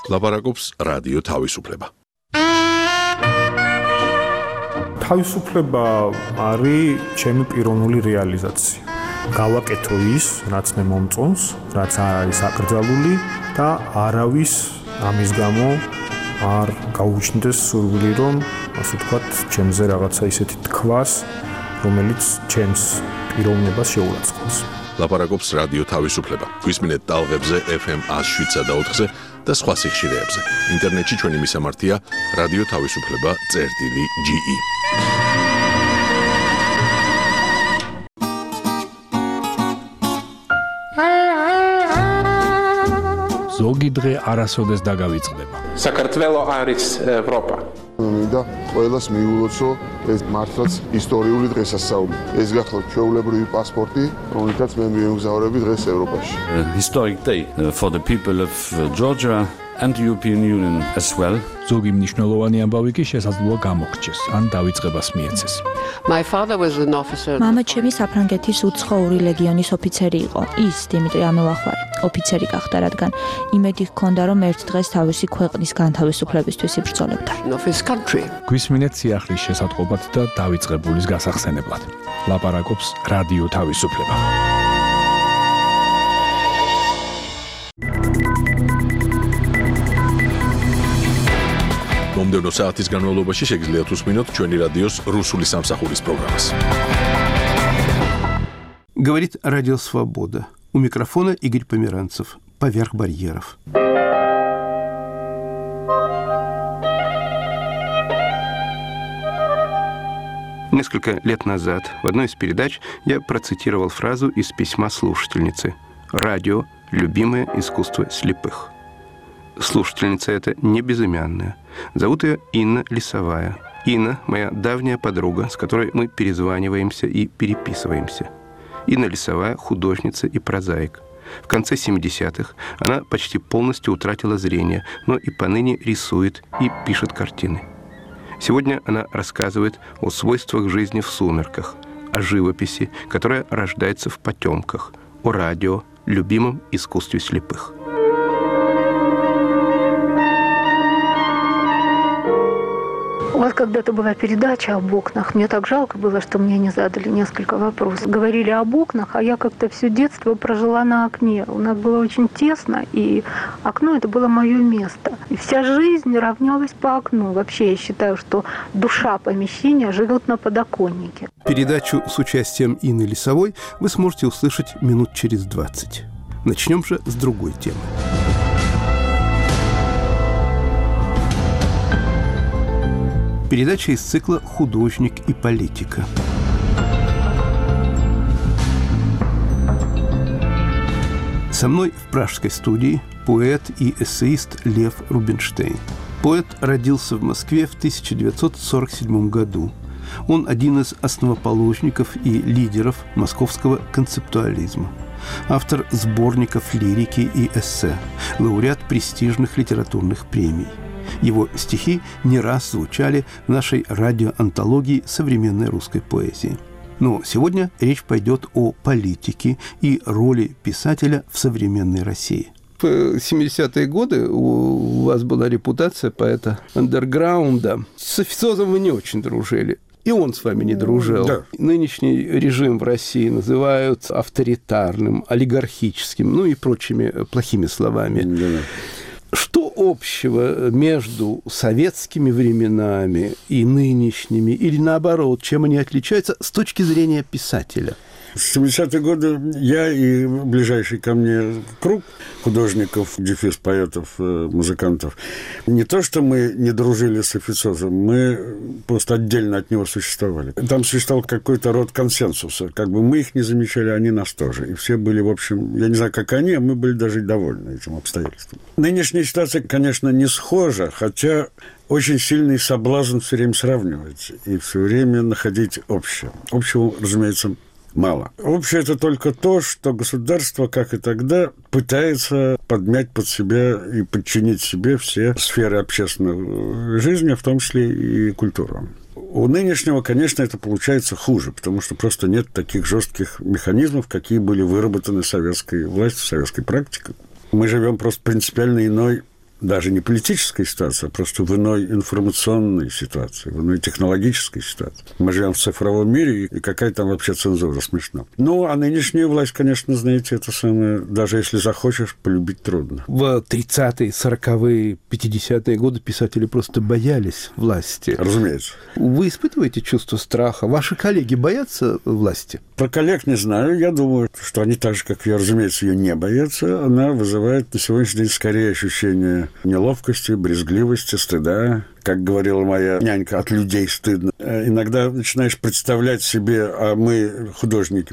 ლაპარაკობს რადიო თავისუფლება. თავისუფლება არის ჩემი პიროვნული რეალიზაცია. გავაკეთო ის, რაც მე მომწონს, რაც არ არის აკრძალული და არავის ამის გამო არ გაუჩნდეს სურვილი, რომ ასე ვთქვათ, ჩემზე რაღაცა ისეთი თქვას, რომელიც ჩემს პიროვნებას შეურაცხყოფს. ლაპარაკობს რადიო თავისუფლება. გვისმინეთ ტალღებზე FM 107.4-ზე და სხვა სიხშირეებზე. ინტერნეტში ჩვენი მისამართია რადიო თავისუფლება.ge. ზოგი დღე არასოდეს დაგავიწყდება. საქართველო არის ევროპა. მინდა ყველას მიულოცო ეს მართლაც ისტორიული დღესასწაული. ეს გახლავთ ჩვეულებრივი პასპორტი, რომელთაც მე მიემგზავრები დღეს ევროპაში. Historic day for the people of Georgia and the European Union as well. ზოგი მნიშვნელოვანი ამბავი კი შესაძლოა გამოგრჩეს, ან დავიწყებას მიეცეს. My father was an officer. მამა ჩემი საფრანგეთის უცხოური ლეგიონის ოფიცერი იყო. ის დიმიტრი ამელახვარი ოფიცერი გახდა, რადგან იმედი ჰქონდა, რომ ერთ დღეს თავისი ქვეყნის განთავისუფლებისთვის იბრძოლებდა. Of his country. გვისმინეთ სიახლის შესატყობად და დავიწყებულის გასახსენებლად. ლაპარაკობს რადიო თავისუფლება. მომდევნო საათის განმავლობაში შეგიძლიათ უსმინოთ ჩვენი რადიოს რუსული სამსახურის პროგრამას. Говорит Радио Свобода. У микрофона Игорь Померанцев. Поверх барьеров. Несколько лет назад в одной из передач я процитировал фразу из письма слушательницы. «Радио – любимое искусство слепых». Слушательница эта не безымянная. Зовут ее Инна Лисовая. Инна – моя давняя подруга, с которой мы перезваниваемся и переписываемся. Инна Лисовая – художница и прозаик. В конце 70-х она почти полностью утратила зрение, но и поныне рисует и пишет картины. Сегодня она рассказывает о свойствах жизни в сумерках, о живописи, которая рождается в потемках, о радио, любимом искусстве слепых. У вас когда-то была передача об окнах. Мне так жалко было, что мне не задали несколько вопросов. Говорили об окнах, а я как-то все детство прожила на окне. У нас было очень тесно, и окно это было мое место. И вся жизнь равнялась по окну. Вообще я считаю, что душа помещения живет на подоконнике. Передачу с участием Инны Лисовой вы сможете услышать минут через 20. Начнем же с другой темы. Передача из цикла «Художник и политика». Со мной в пражской студии поэт и эссеист Лев Рубинштейн. Поэт родился в Москве в 1947 году. Он один из основоположников и лидеров московского концептуализма. Автор сборников лирики и эссе, лауреат престижных литературных премий. Его стихи не раз звучали в нашей радиоантологии современной русской поэзии. Но сегодня речь пойдет о политике и роли писателя в современной России. В 70-е годы у вас была репутация поэта андерграунда. С официозом вы не очень дружили. И он с вами не дружил. Да. Нынешний режим в России называют авторитарным, олигархическим, ну и прочими плохими словами. Да. Что общего между советскими временами и нынешними, или наоборот, чем они отличаются с точки зрения писателя? В 70-е годы я и ближайший ко мне круг художников, дефис поэтов, музыкантов, не то, что мы не дружили с официозом, мы просто отдельно от него существовали. Там существовал какой-то род консенсуса. Как бы мы их не замечали, они нас тоже. И все были, в общем, я не знаю, как они, а мы были даже довольны этим обстоятельством. Нынешняя ситуация, конечно, не схожа, хотя очень сильный соблазн все время сравнивать и все время находить общее. Общего, разумеется, мало. Общее – это только то, что государство, как и тогда, пытается подмять под себя и подчинить себе все сферы общественной жизни, в том числе и культуру. У нынешнего, конечно, это получается хуже, потому что просто нет таких жестких механизмов, какие были выработаны советской властью, советской практикой. Мы живем просто принципиально иной даже не политической ситуации, а просто в иной информационной ситуации, в иной технологической ситуации. Мы живем в цифровом мире, и какая там вообще цензура, смешно. Ну, а нынешняя власть, конечно, знаете, это самое, даже если захочешь, полюбить трудно. В 30-е, 40-е, 50-е годы писатели просто боялись власти. Разумеется. Вы испытываете чувство страха? Ваши коллеги боятся власти? Про коллег не знаю. Я думаю, что они так же, как я, разумеется, ее не боятся. Она вызывает на сегодняшний день скорее ощущение неловкости, брезгливости, стыда. Как говорила моя нянька, от людей стыдно. Иногда начинаешь представлять себе, а мы художники,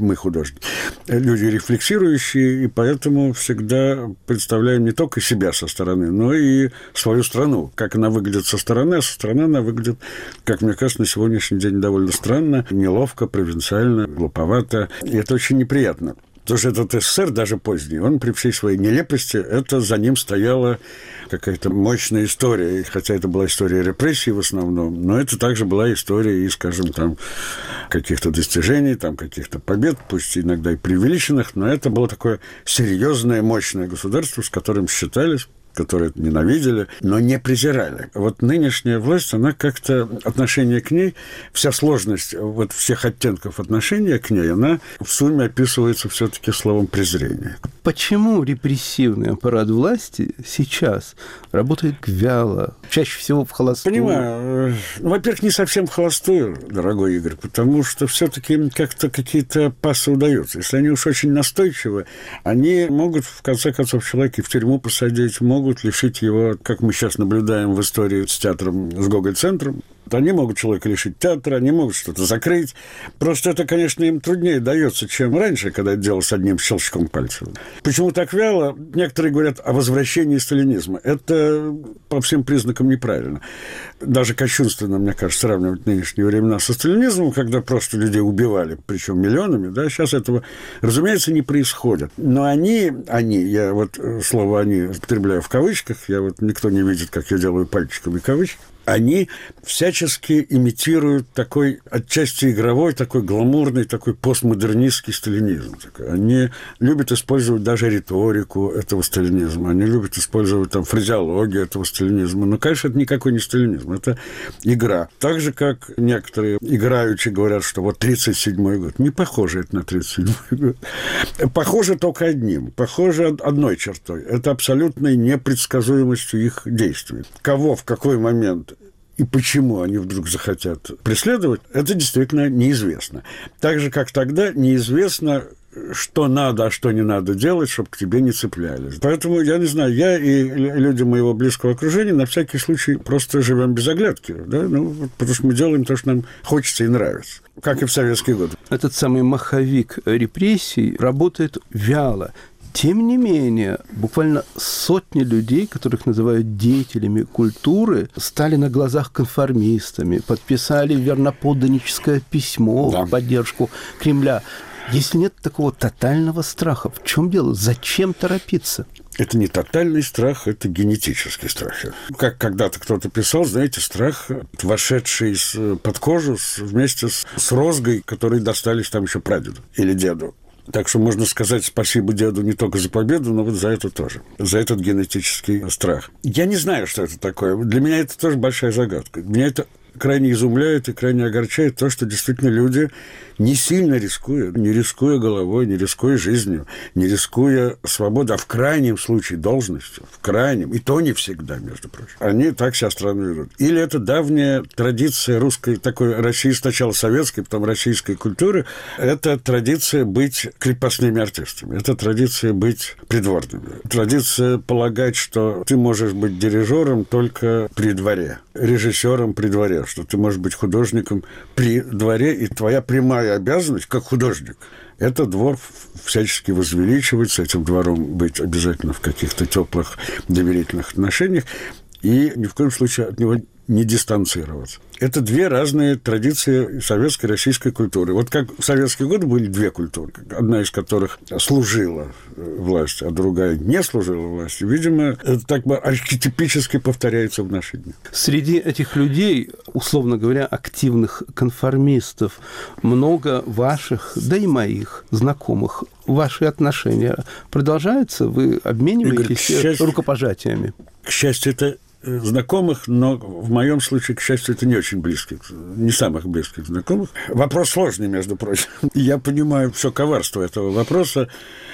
люди рефлексирующие, и поэтому всегда представляем не только себя со стороны, но и свою страну. Как она выглядит со стороны, а со стороны она выглядит, как мне кажется, на сегодняшний день довольно странно, неловко, провинциально, глуповато. И это очень неприятно. Потому что этот СССР, даже поздний, он при всей своей нелепости, это за ним стояла какая-то мощная история. Хотя это была история репрессий в основном, но это также была история и, скажем, там, каких-то достижений, там, каких-то побед, пусть иногда и преувеличенных, но это было такое серьезное, мощное государство, с которым считались, которые ненавидели, но не презирали. Вот нынешняя власть, она как-то, отношение к ней, вся сложность вот всех оттенков отношения к ней, она в сумме описывается все-таки словом презрения. Почему репрессивный аппарат власти сейчас работает вяло, чаще всего в холостую? Понимаю. Во-первых, не совсем в холостую, дорогой Игорь, потому что все-таки как-то какие-то пассы удаются. Если они уж очень настойчивы, они могут, в конце концов, человека в тюрьму посадить, могут лишить его, как мы сейчас наблюдаем в истории с театром, с Гоголь-центром. Они могут человека лишить театра, они могут что-то закрыть. Просто это, конечно, им труднее дается, чем раньше, когда это делалось одним щелчком пальца. Почему так вяло? Некоторые говорят о возвращении сталинизма. Это по всем признакам неправильно. Даже кочувственно, мне кажется, сравнивать нынешние времена со сталинизмом, когда просто людей убивали, причем миллионами. Да? Сейчас этого, разумеется, не происходит. Но они, я вот слово «они» употребляю в кавычках, никто не видит, как я делаю пальчиками кавычки, они всячески имитируют такой отчасти игровой, такой гламурный, такой постмодернистский сталинизм. Они любят использовать даже риторику этого сталинизма, они любят использовать там фразеологию этого сталинизма. Но, конечно, это никакой не сталинизм, это игра. Так же, как некоторые играючи говорят, что вот 1937 год. Не похоже это на 1937 год. Похоже только одним, похоже одной чертой. Это абсолютной непредсказуемостью их действий. Кого, в какой момент и почему они вдруг захотят преследовать, это действительно неизвестно. Так же, как тогда неизвестно, что надо, а что не надо делать, чтобы к тебе не цеплялись. Поэтому, я не знаю, я и люди моего близкого окружения на всякий случай просто живем без оглядки, да? Потому что мы делаем то, что нам хочется и нравится, как и в советские годы. Этот самый маховик репрессий работает вяло. Тем не менее, буквально сотни людей, которых называют деятелями культуры, стали на глазах конформистами, подписали верноподданническое письмо в поддержку Кремля. Если нет такого тотального страха, в чем дело? Зачем торопиться? Это не тотальный страх, это генетический страх. Как когда-то кто-то писал, знаете, страх, вошедший под кожу вместе с розгой, которые достались там еще прадеду или деду. Так что можно сказать спасибо деду не только за победу, но вот за это тоже, за этот генетический страх. Я не знаю, что это такое. Для меня это тоже большая загадка. Меня это крайне изумляет и крайне огорчает то, что действительно люди, не сильно рискуя, не рискуя головой, не рискуя жизнью, не рискуя свободой, а в крайнем случае должностью, в крайнем, и то не всегда, между прочим, они так себя странно ведут. Или это давняя традиция русской, такой России, сначала советской, потом российской культуры, это традиция быть крепостными артистами, это традиция быть придворными, традиция полагать, что ты можешь быть дирижером только при дворе, режиссером при дворе, что ты можешь быть художником при дворе, и твоя прямая обязанность, как художник, это двор всячески возвеличивать, с этим двором быть обязательно в каких-то теплых доверительных отношениях, и ни в коем случае от него не дистанцироваться. Это две разные традиции советской и российской культуры. Вот как в советские годы были две культуры, одна из которых служила власти, а другая не служила власти. Видимо, это так бы архетипически повторяется в наши дни. Среди этих людей, условно говоря, активных конформистов, много ваших, да и моих знакомых. Ваши отношения продолжаются? Вы обмениваетесь рукопожатиями? К счастью, это знакомых, но в моем случае, к счастью, это не очень близких, не самых близких знакомых. Вопрос сложный, между прочим. Я понимаю все коварство этого вопроса.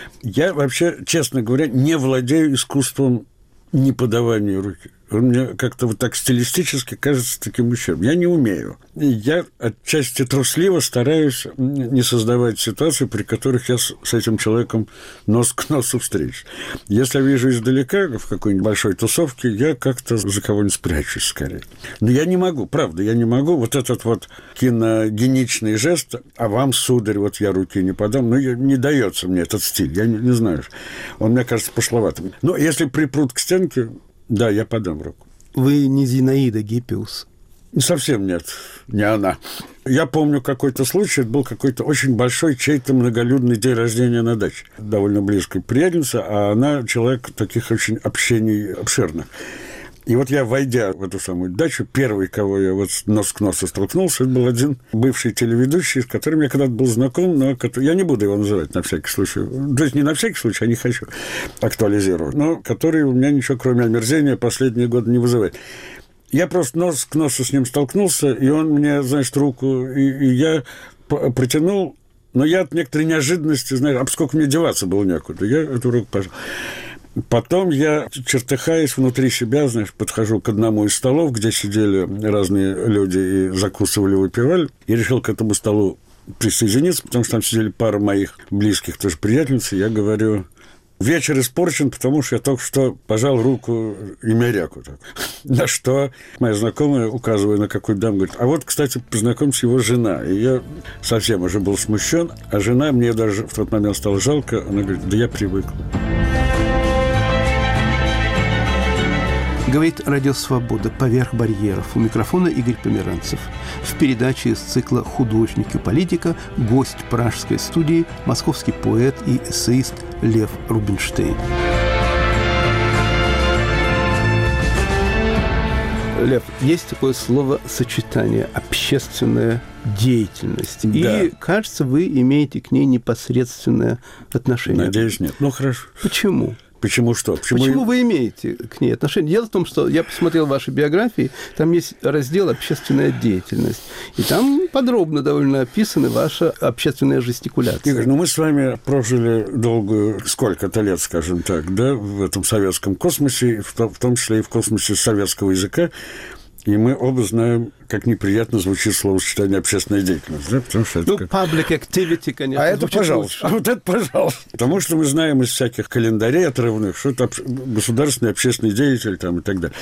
Я вообще, честно говоря, не владею искусством неподавания руки. Он мне как-то вот так стилистически кажется таким ущербным. Я не умею. И я отчасти трусливо стараюсь не создавать ситуации, при которых я с этим человеком нос к носу встречусь. Если я вижу издалека в какой-нибудь большой тусовке, я как-то за кого-нибудь спрячусь скорее. Но я не могу, правда, я не могу. Вот этот вот киногеничный жест, а вам, сударь, вот я руки не подам, не дается мне этот стиль. Я не знаю. Он, мне кажется, пошловатым. Но если припрут к стенке, да, я подам руку. Вы не Зинаида Гиппиус? Совсем нет, не она. Я помню какой-то случай, это был какой-то очень большой чей-то многолюдный день рождения на даче. Довольно близкой приятельница, а она человек таких очень общений обширных. И вот я, войдя в эту самую дачу, первый, кого я вот нос к носу столкнулся, это был один бывший телеведущий, с которым я когда-то был знаком, но я не буду его называть на всякий случай. То есть не на всякий случай, а не хочу актуализировать, но который у меня ничего, кроме омерзения, последние годы не вызывает. Я просто нос к носу с ним столкнулся, и он мне, значит, руку, и я протянул, но я от некоторой неожиданности, знаешь, а поскольку мне деваться было некуда, я эту руку пожал. Потом я, чертыхаясь внутри себя, знаешь, подхожу к одному из столов, где сидели разные люди и закусывали, выпивали, и решил к этому столу присоединиться, потому что там сидели пара моих близких тоже приятельниц, и я говорю: вечер испорчен, потому что я только что пожал руку Имяряку. На что моя знакомая, указывая на какую-то даму, говорит: а вот, кстати, познакомься, его жена. И я совсем уже был смущен, а жена, мне даже в тот момент стало жалко, она говорит: да я привыкла. Говорит «Радио Свобода. Поверх барьеров». У микрофона Игорь Померанцев. В передаче из цикла «Художник и политика» гость пражской студии, московский поэт и эссеист Лев Рубинштейн. Лев, есть такое словосочетание «общественная деятельность». Да. И, кажется, вы имеете к ней непосредственное отношение. Надеюсь, нет. Ну, хорошо. Почему? Почему что? Почему вы имеете к ней отношение? Дело в том, что я посмотрел ваши биографии, там есть раздел «Общественная деятельность», и там подробно довольно описана ваша общественная жестикуляция. Игорь, мы с вами прожили долгую, сколько-то лет, скажем так, да, в этом советском космосе, в том числе и в космосе советского языка, и мы оба знаем, как неприятно звучит словосочетание «общественная деятельность». Да? Потому что это public activity, конечно. А это пожалуйста. Вот это пожалуйста. Потому что мы знаем из всяких календарей отрывных, что это государственный общественный деятель там, и так далее.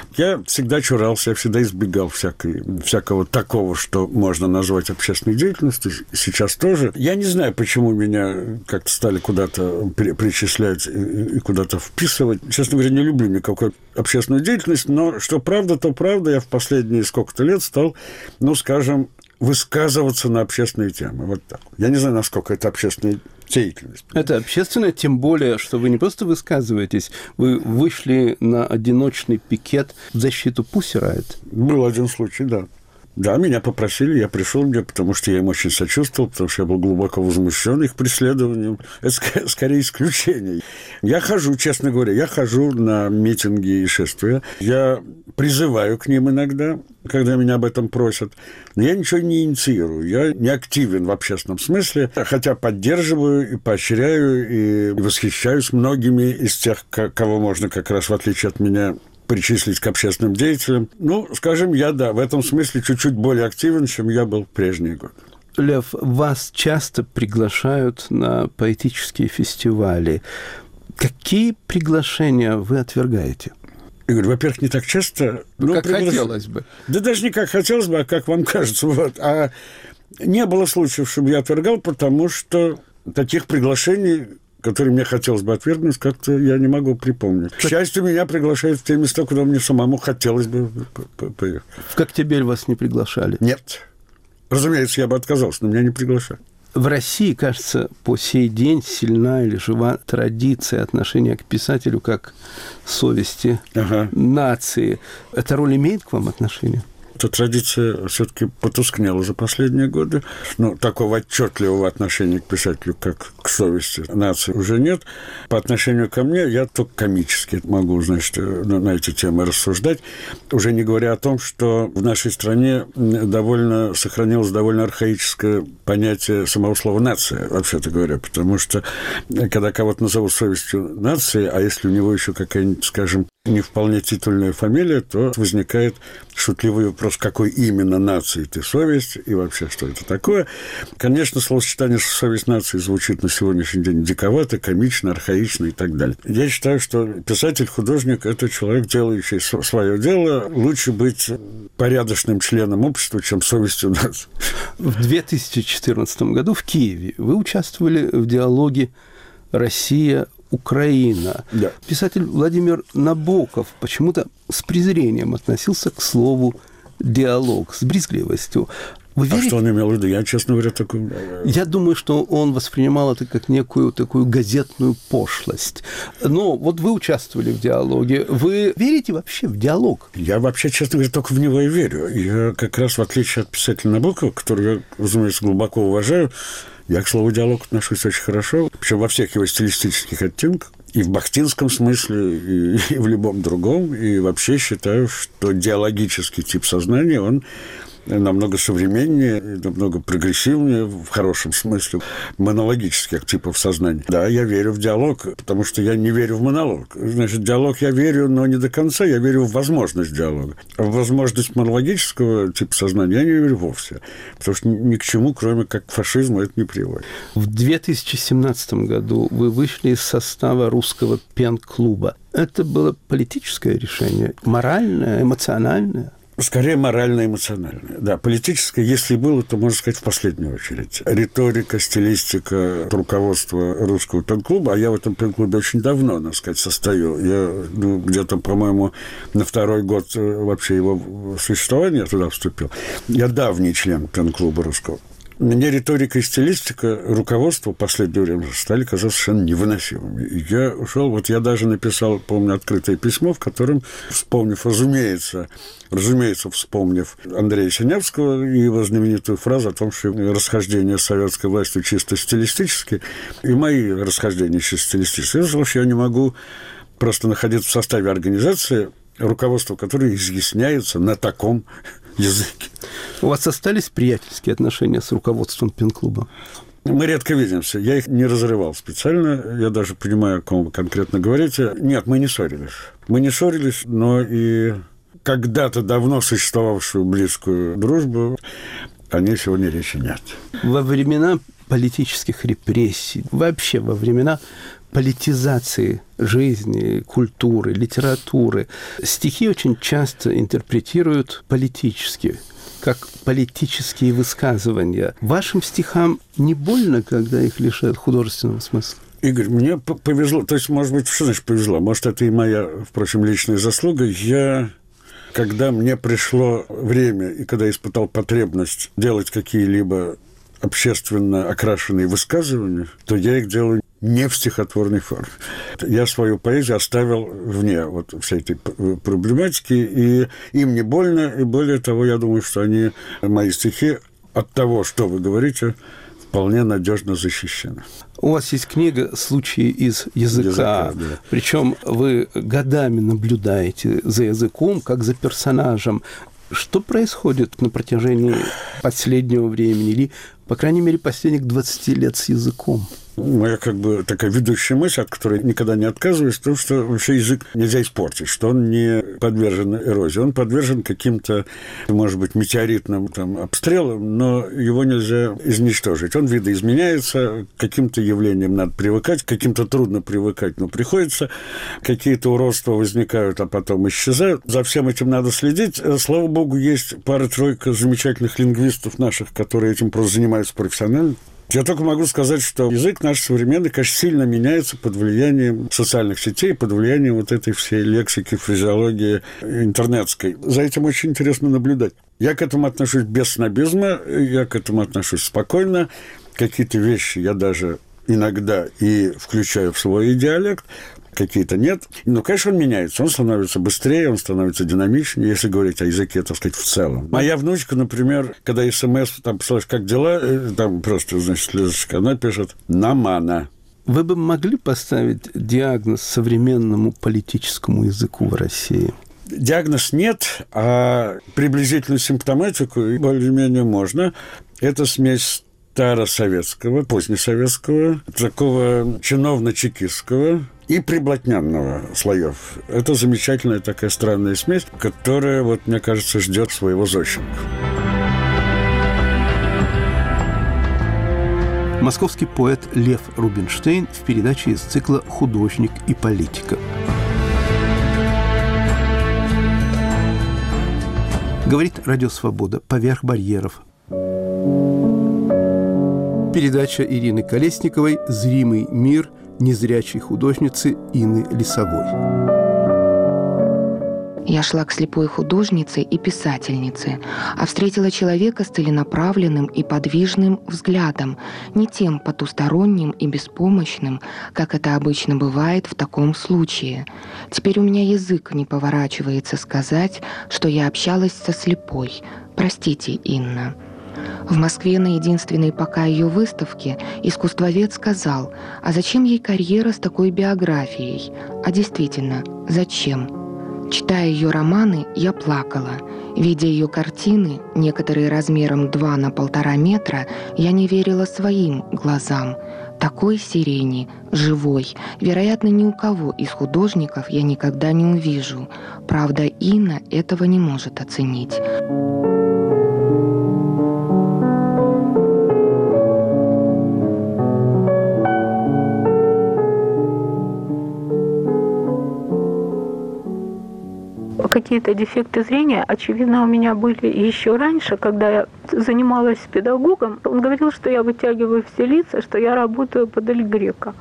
Я всегда чурался, я всегда избегал всякого такого, что можно назвать общественной деятельностью. Сейчас тоже. Я не знаю, почему меня как-то стали куда-то причислять и куда-то вписывать. Честно говоря, не люблю никакой общественную деятельность, но что правда, то правда. Я в последние сколько-то лет стал, скажем, высказываться на общественные темы. Вот так. Я не знаю, насколько это общественная деятельность. Это общественное, тем более, что вы не просто высказываетесь, вы вышли на одиночный пикет в защиту Pussy Riot. Был один случай, да. Да, меня попросили, я пришел мне, потому что я им очень сочувствовал, потому что я был глубоко возмущен их преследованием. Это скорее исключение. Я хожу, честно говоря, на митинги и шествия. Я призываю к ним иногда, когда меня об этом просят. Но я ничего не инициирую. Я не активен в общественном смысле, хотя поддерживаю и поощряю, и восхищаюсь многими из тех, кого можно как раз, в отличие от меня, причислить к общественным деятелям. Скажем, я, да, в этом смысле чуть-чуть более активен, чем я был в прежние годы. Лев, вас часто приглашают на поэтические фестивали. Какие приглашения вы отвергаете? Игорь, во-первых, не так часто. Как хотелось бы. Да даже не как хотелось бы, а как вам кажется. Вот. А не было случаев, чтобы я отвергал, потому что таких приглашений который мне хотелось бы отвергнуть, как-то я не могу припомнить. К счастью, меня приглашают в те места, куда мне самому хотелось бы поехать. В Коктебель вас не приглашали? Нет. Разумеется, я бы отказался, но меня не приглашали. В России, кажется, по сей день сильна или жива традиция отношения к писателю как совести нации. Эта роль имеет к вам отношение? Эта традиция все-таки потускнела за последние годы. Но такого отчетливого отношения к писателю, как к совести нации, уже нет. По отношению ко мне я только комически могу, значит, на эти темы рассуждать. Уже не говоря о том, что в нашей стране сохранилось довольно архаическое понятие самого слова «нация», вообще-то говоря. Потому что, когда кого-то назовут совестью нации, а если у него еще какая-нибудь, скажем, не вполне титульная фамилия, то возникает шутливый вопрос, какой именно нации ты совесть и вообще что это такое. Конечно, словосочетание «совесть нации» звучит на сегодняшний день диковато, комично, архаично и так далее. Я считаю, что писатель, художник – это человек, делающий свое дело. Лучше быть порядочным членом общества, чем совестью нации. В 2014 году в Киеве вы участвовали в диалоге «Россия-Украина». Да. Писатель Владимир Набоков почему-то с презрением относился к слову «диалог», с брезгливостью. Вы верите? А что он имел в виду? Я, честно говоря, такой... Я думаю, что он воспринимал это как некую такую газетную пошлость. Но вот вы участвовали в диалоге. Вы верите вообще в диалог? Я вообще, честно говоря, только в него и верю. Я как раз, в отличие от писателя Набокова, которого я, разумеется, глубоко уважаю, я к слову «диалог» отношусь очень хорошо, причем во всех его стилистических оттенках. И в бахтинском смысле, и в любом другом. И вообще считаю, что диалогический тип сознания, он намного современнее, намного прогрессивнее, в хорошем смысле, монологических типов сознания. Да, я верю в диалог, потому что я не верю в монолог. Значит, диалог я верю, но не до конца, я верю в возможность диалога. А в возможность монологического типа сознания я не верю вовсе, потому что ни к чему, кроме как к фашизму, это не приводит. В 2017 году вы вышли из состава русского пен-клуба. Это было политическое решение, моральное, эмоциональное? Скорее, морально-эмоциональное. Да, политическое, если было, то, можно сказать, в последнюю очередь. Риторика, стилистика руководства русского пен-клуба, а я в этом пен-клубе очень давно, надо сказать, состою. Я где-то, по-моему, на второй год вообще его существования туда вступил. Я давний член пен-клуба русского. Мне риторика и стилистика руководства в последнее время стали казаться совершенно невыносимыми. И я ушел, вот я даже написал, помню, открытое письмо, в котором, вспомнив, разумеется, вспомнив Андрея Синявского и его знаменитую фразу о том, что расхождение с советской властью чисто стилистически, и мои расхождения чисто стилистически, я сказал, что я не могу просто находиться в составе организации, руководство которой изъясняется на таком языке. У вас остались приятельские отношения с руководством пен-клуба? Мы редко видимся. Я их не разрывал специально. Я даже понимаю, о ком вы конкретно говорите. Нет, мы не ссорились. Мы не ссорились, но и когда-то давно существовавшую близкую дружбу о ней сегодня речи нет. Во времена политических репрессий, вообще во времена политизации жизни, культуры, литературы, стихи очень часто интерпретируют политически, как политические высказывания. Вашим стихам не больно, когда их лишают художественного смысла? Игорь, мне повезло, то есть, может быть, что значит повезло? Может, это и моя, впрочем, личная заслуга. Когда мне пришло время, и когда я испытал потребность делать какие-либо общественно окрашенные высказывания, то я их делаю не в стихотворной форме. Я свою поэзию оставил вне вот всей этой проблематики, и им не больно, и более того, я думаю, что мои стихи от того, что вы говорите, вполне надежно защищены. У вас есть книга «Случаи из языка». Да. Причем вы годами наблюдаете за языком, как за персонажем. Что происходит на протяжении последнего времени, или, по крайней мере, последних 20 лет с языком? Моя такая ведущая мысль, от которой никогда не отказываюсь, в том, что вообще язык нельзя испортить, что он не подвержен эрозии. Он подвержен каким-то, может быть, метеоритным обстрелам, но его нельзя изничтожить. Он видоизменяется, к каким-то явлениям надо привыкать, к каким-то трудно привыкать, но приходится. Какие-то уродства возникают, а потом исчезают. За всем этим надо следить. Слава богу, есть пара-тройка замечательных лингвистов наших, которые этим просто занимаются профессионально. Я только могу сказать, что язык наш современный, конечно, сильно меняется под влиянием социальных сетей, под влиянием вот этой всей лексики, фразеологии интернетской. За этим очень интересно наблюдать. Я к этому отношусь без снобизма, я к этому отношусь спокойно. Какие-то вещи я даже иногда и включаю в свой диалект, какие-то нет. Но, конечно, он меняется. Он становится быстрее, он становится динамичнее, если говорить о языке, так сказать, в целом. Моя внучка, например, когда СМС, там, посылаешь, как дела, там просто, значит, слезочка, она пишет «намана». Вы бы могли поставить диагноз современному политическому языку в России? Диагноз нет, а приблизительную симптоматику более-менее можно. Это смесь старосоветского, позднесоветского, такого чиновно-чекистского и приблотнянного слоев. Это замечательная такая странная смесь, которая, вот, мне кажется, ждет своего зощенка. Московский поэт Лев Рубинштейн в передаче из цикла «Художник и политика». Говорит Радио Свобода «Поверх барьеров». Передача Ирины Колесниковой «Зримый мир» незрячей художницы Инны Лисовой. Я шла к слепой художнице и писательнице, а встретила человека с целенаправленным и подвижным взглядом, не тем потусторонним и беспомощным, как это обычно бывает в таком случае. Теперь у меня язык не поворачивается сказать, что я общалась со слепой. Простите, Инна. В Москве на единственной пока ее выставке искусствовед сказал, а зачем ей карьера с такой биографией? А действительно, зачем? Читая ее романы, я плакала. Видя ее картины, некоторые размером 2 на 1,5 метра, я не верила своим глазам. Такой сирени, живой, вероятно, ни у кого из художников я никогда не увижу. Правда, Инна этого не может оценить. Какие-то дефекты зрения, очевидно, у меня были еще раньше, когда я занималась с педагогом. Он говорил, что я вытягиваю все лица, что я работаю под Эль Греко.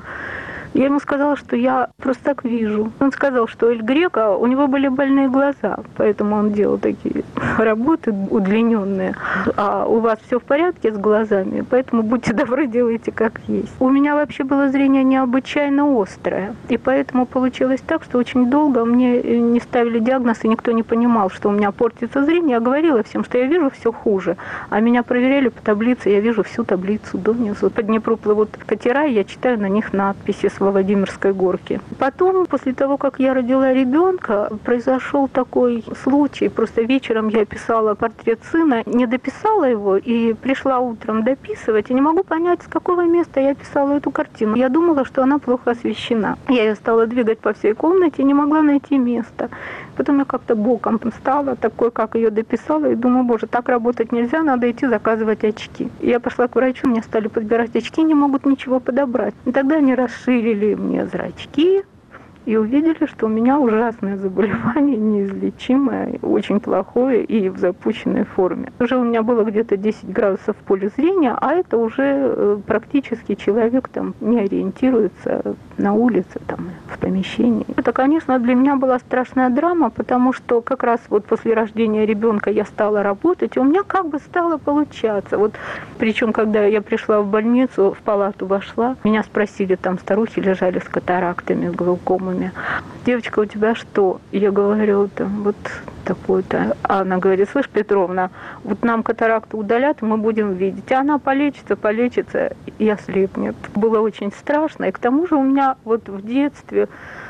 Я ему сказала, что я просто так вижу. Он сказал, что Эль Греко, у него были больные глаза, поэтому он делал такие работы удлиненные. А у вас все в порядке с глазами, поэтому будьте добры, делайте как есть. У меня вообще было зрение необычайно острое, и поэтому получилось так, что очень долго мне не ставили диагноз, и никто не понимал, что у меня портится зрение. Я говорила всем, что я вижу все хуже, а меня проверяли по таблице, я вижу всю таблицу до низу. По Днепру плывут катера, и я читаю на них надписи во Владимирской горке. Потом, после того, как я родила ребенка, произошел такой случай. Просто вечером я писала портрет сына, не дописала его и пришла утром дописывать. И не могу понять, с какого места я писала эту картину. Я думала, что она плохо освещена. Я ее стала двигать по всей комнате и не могла найти место. Потом я как-то боком стала, такой, как ее дописала, и думаю, боже, так работать нельзя, надо идти заказывать очки. Я пошла к врачу, мне стали подбирать очки, не могут ничего подобрать. И тогда они расширили мне зрачки и увидели, что у меня ужасное заболевание, неизлечимое, очень плохое и в запущенной форме. Уже у меня было где-то 10 градусов в поле зрения, а это уже практически человек там не ориентируется на улице, там, в помещении. Это, конечно, для меня была страшная драма, потому что как раз вот после рождения ребенка я стала работать, и у меня как бы стало получаться. Вот, причем, когда я пришла в больницу, в палату вошла, меня спросили, там старухи лежали с катарактами, с глаукомами. Девочка, у тебя что? Я говорю, там вот такое-то. А она говорит, слышь, Петровна, вот нам катаракту удалят, и мы будем видеть. А она полечится, и ослепнет. Было очень страшно. И к тому же у меня вот в детстве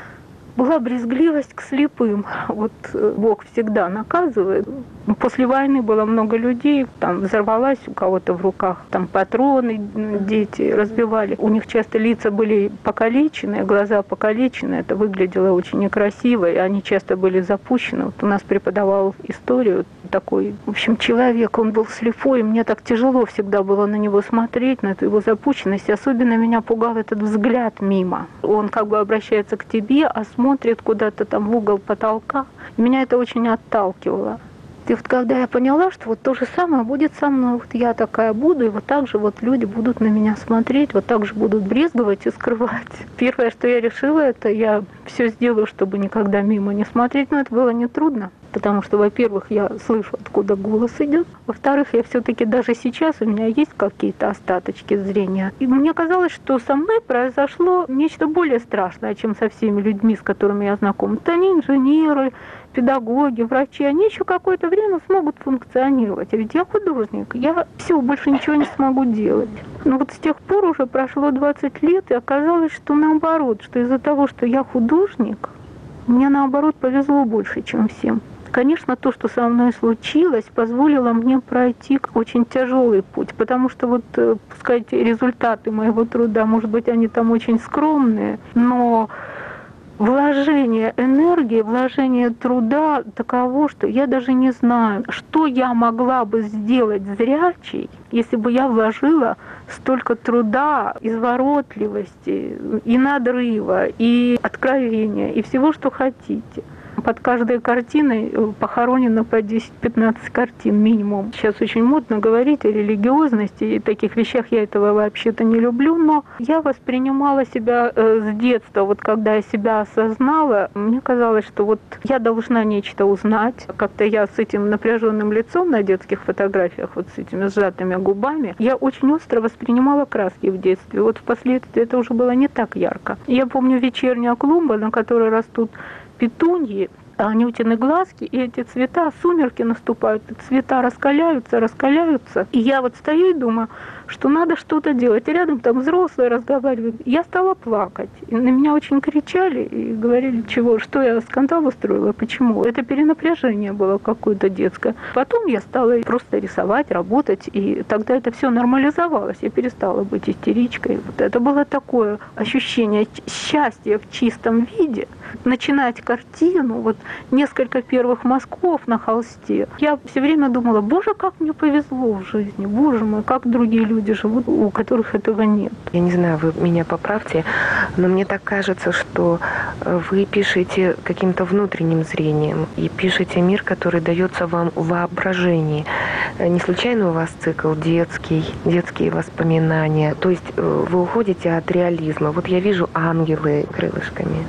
была брезгливость к слепым. Вот Бог всегда наказывает. После войны было много людей, там взорвалась у кого-то в руках, там патроны дети разбивали. У них часто лица были покалечены, глаза покалечены, это выглядело очень некрасиво, и они часто были запущены. Вот у нас преподавал историю такой, в общем, человек, он был слепой, и мне так тяжело всегда было на него смотреть, на эту его запущенность. И особенно меня пугал этот взгляд мимо. Он как бы обращается к тебе, а смотрит куда-то там в угол потолка. Меня это очень отталкивало. И вот когда я поняла, что вот то же самое будет со мной, вот я такая буду, и вот так же вот люди будут на меня смотреть, вот так же будут брезговать и скрывать. Первое, что я решила, это я все сделаю, чтобы никогда мимо не смотреть, но это было нетрудно. Потому что, во-первых, я слышу, откуда голос идет. Во-вторых, я все-таки даже сейчас у меня есть какие-то остаточки зрения. И мне казалось, что со мной произошло нечто более страшное, чем со всеми людьми, с которыми я знакома. Это они инженеры, педагоги, врачи. Они еще какое-то время смогут функционировать. А ведь я художник, я все, больше ничего не смогу делать. Но вот с тех пор уже прошло 20 лет, и оказалось, что наоборот, что из-за того, что я художник, мне наоборот повезло больше, чем всем. Конечно, то, что со мной случилось, позволило мне пройти очень тяжелый путь, потому что вот, пускай результаты моего труда, может быть, они там очень скромные, но вложение энергии, вложение труда таково, что я даже не знаю, что я могла бы сделать зрячей, если бы я вложила столько труда, изворотливости, и надрыва, и откровения, и всего, что хотите. Под каждой картиной похоронено по 10-15 картин минимум. Сейчас очень модно говорить о религиозности и таких вещах. Я этого вообще-то не люблю, но я воспринимала себя с детства. Вот когда я себя осознала, мне казалось, что вот я должна нечто узнать. Как-то я с этим напряженным лицом на детских фотографиях, вот с этими сжатыми губами, я очень остро воспринимала краски в детстве. Вот впоследствии это уже было не так ярко. Я помню вечерняя клумба, на которой растут петуньи, анютины глазки, и эти цвета, сумерки наступают, и цвета раскаляются. И я вот стою и думаю, что надо что-то делать. И рядом там взрослые разговаривают. Я стала плакать. И на меня очень кричали и говорили, что я скандал устроила, почему. Это перенапряжение было какое-то детское. Потом я стала просто рисовать, работать, и тогда это все нормализовалось. Я перестала быть истеричкой. Вот это было такое ощущение счастья в чистом виде. Начинать картину, вот несколько первых мазков на холсте. Я все время думала, боже, как мне повезло в жизни, боже мой, как другие люди живут, у которых этого нет. Я не знаю, вы меня поправьте, но мне так кажется, что вы пишете каким-то внутренним зрением и пишете мир, который дается вам в воображении. Не случайно у вас цикл детские воспоминания. То есть вы уходите от реализма. Вот я вижу ангелы крылышками.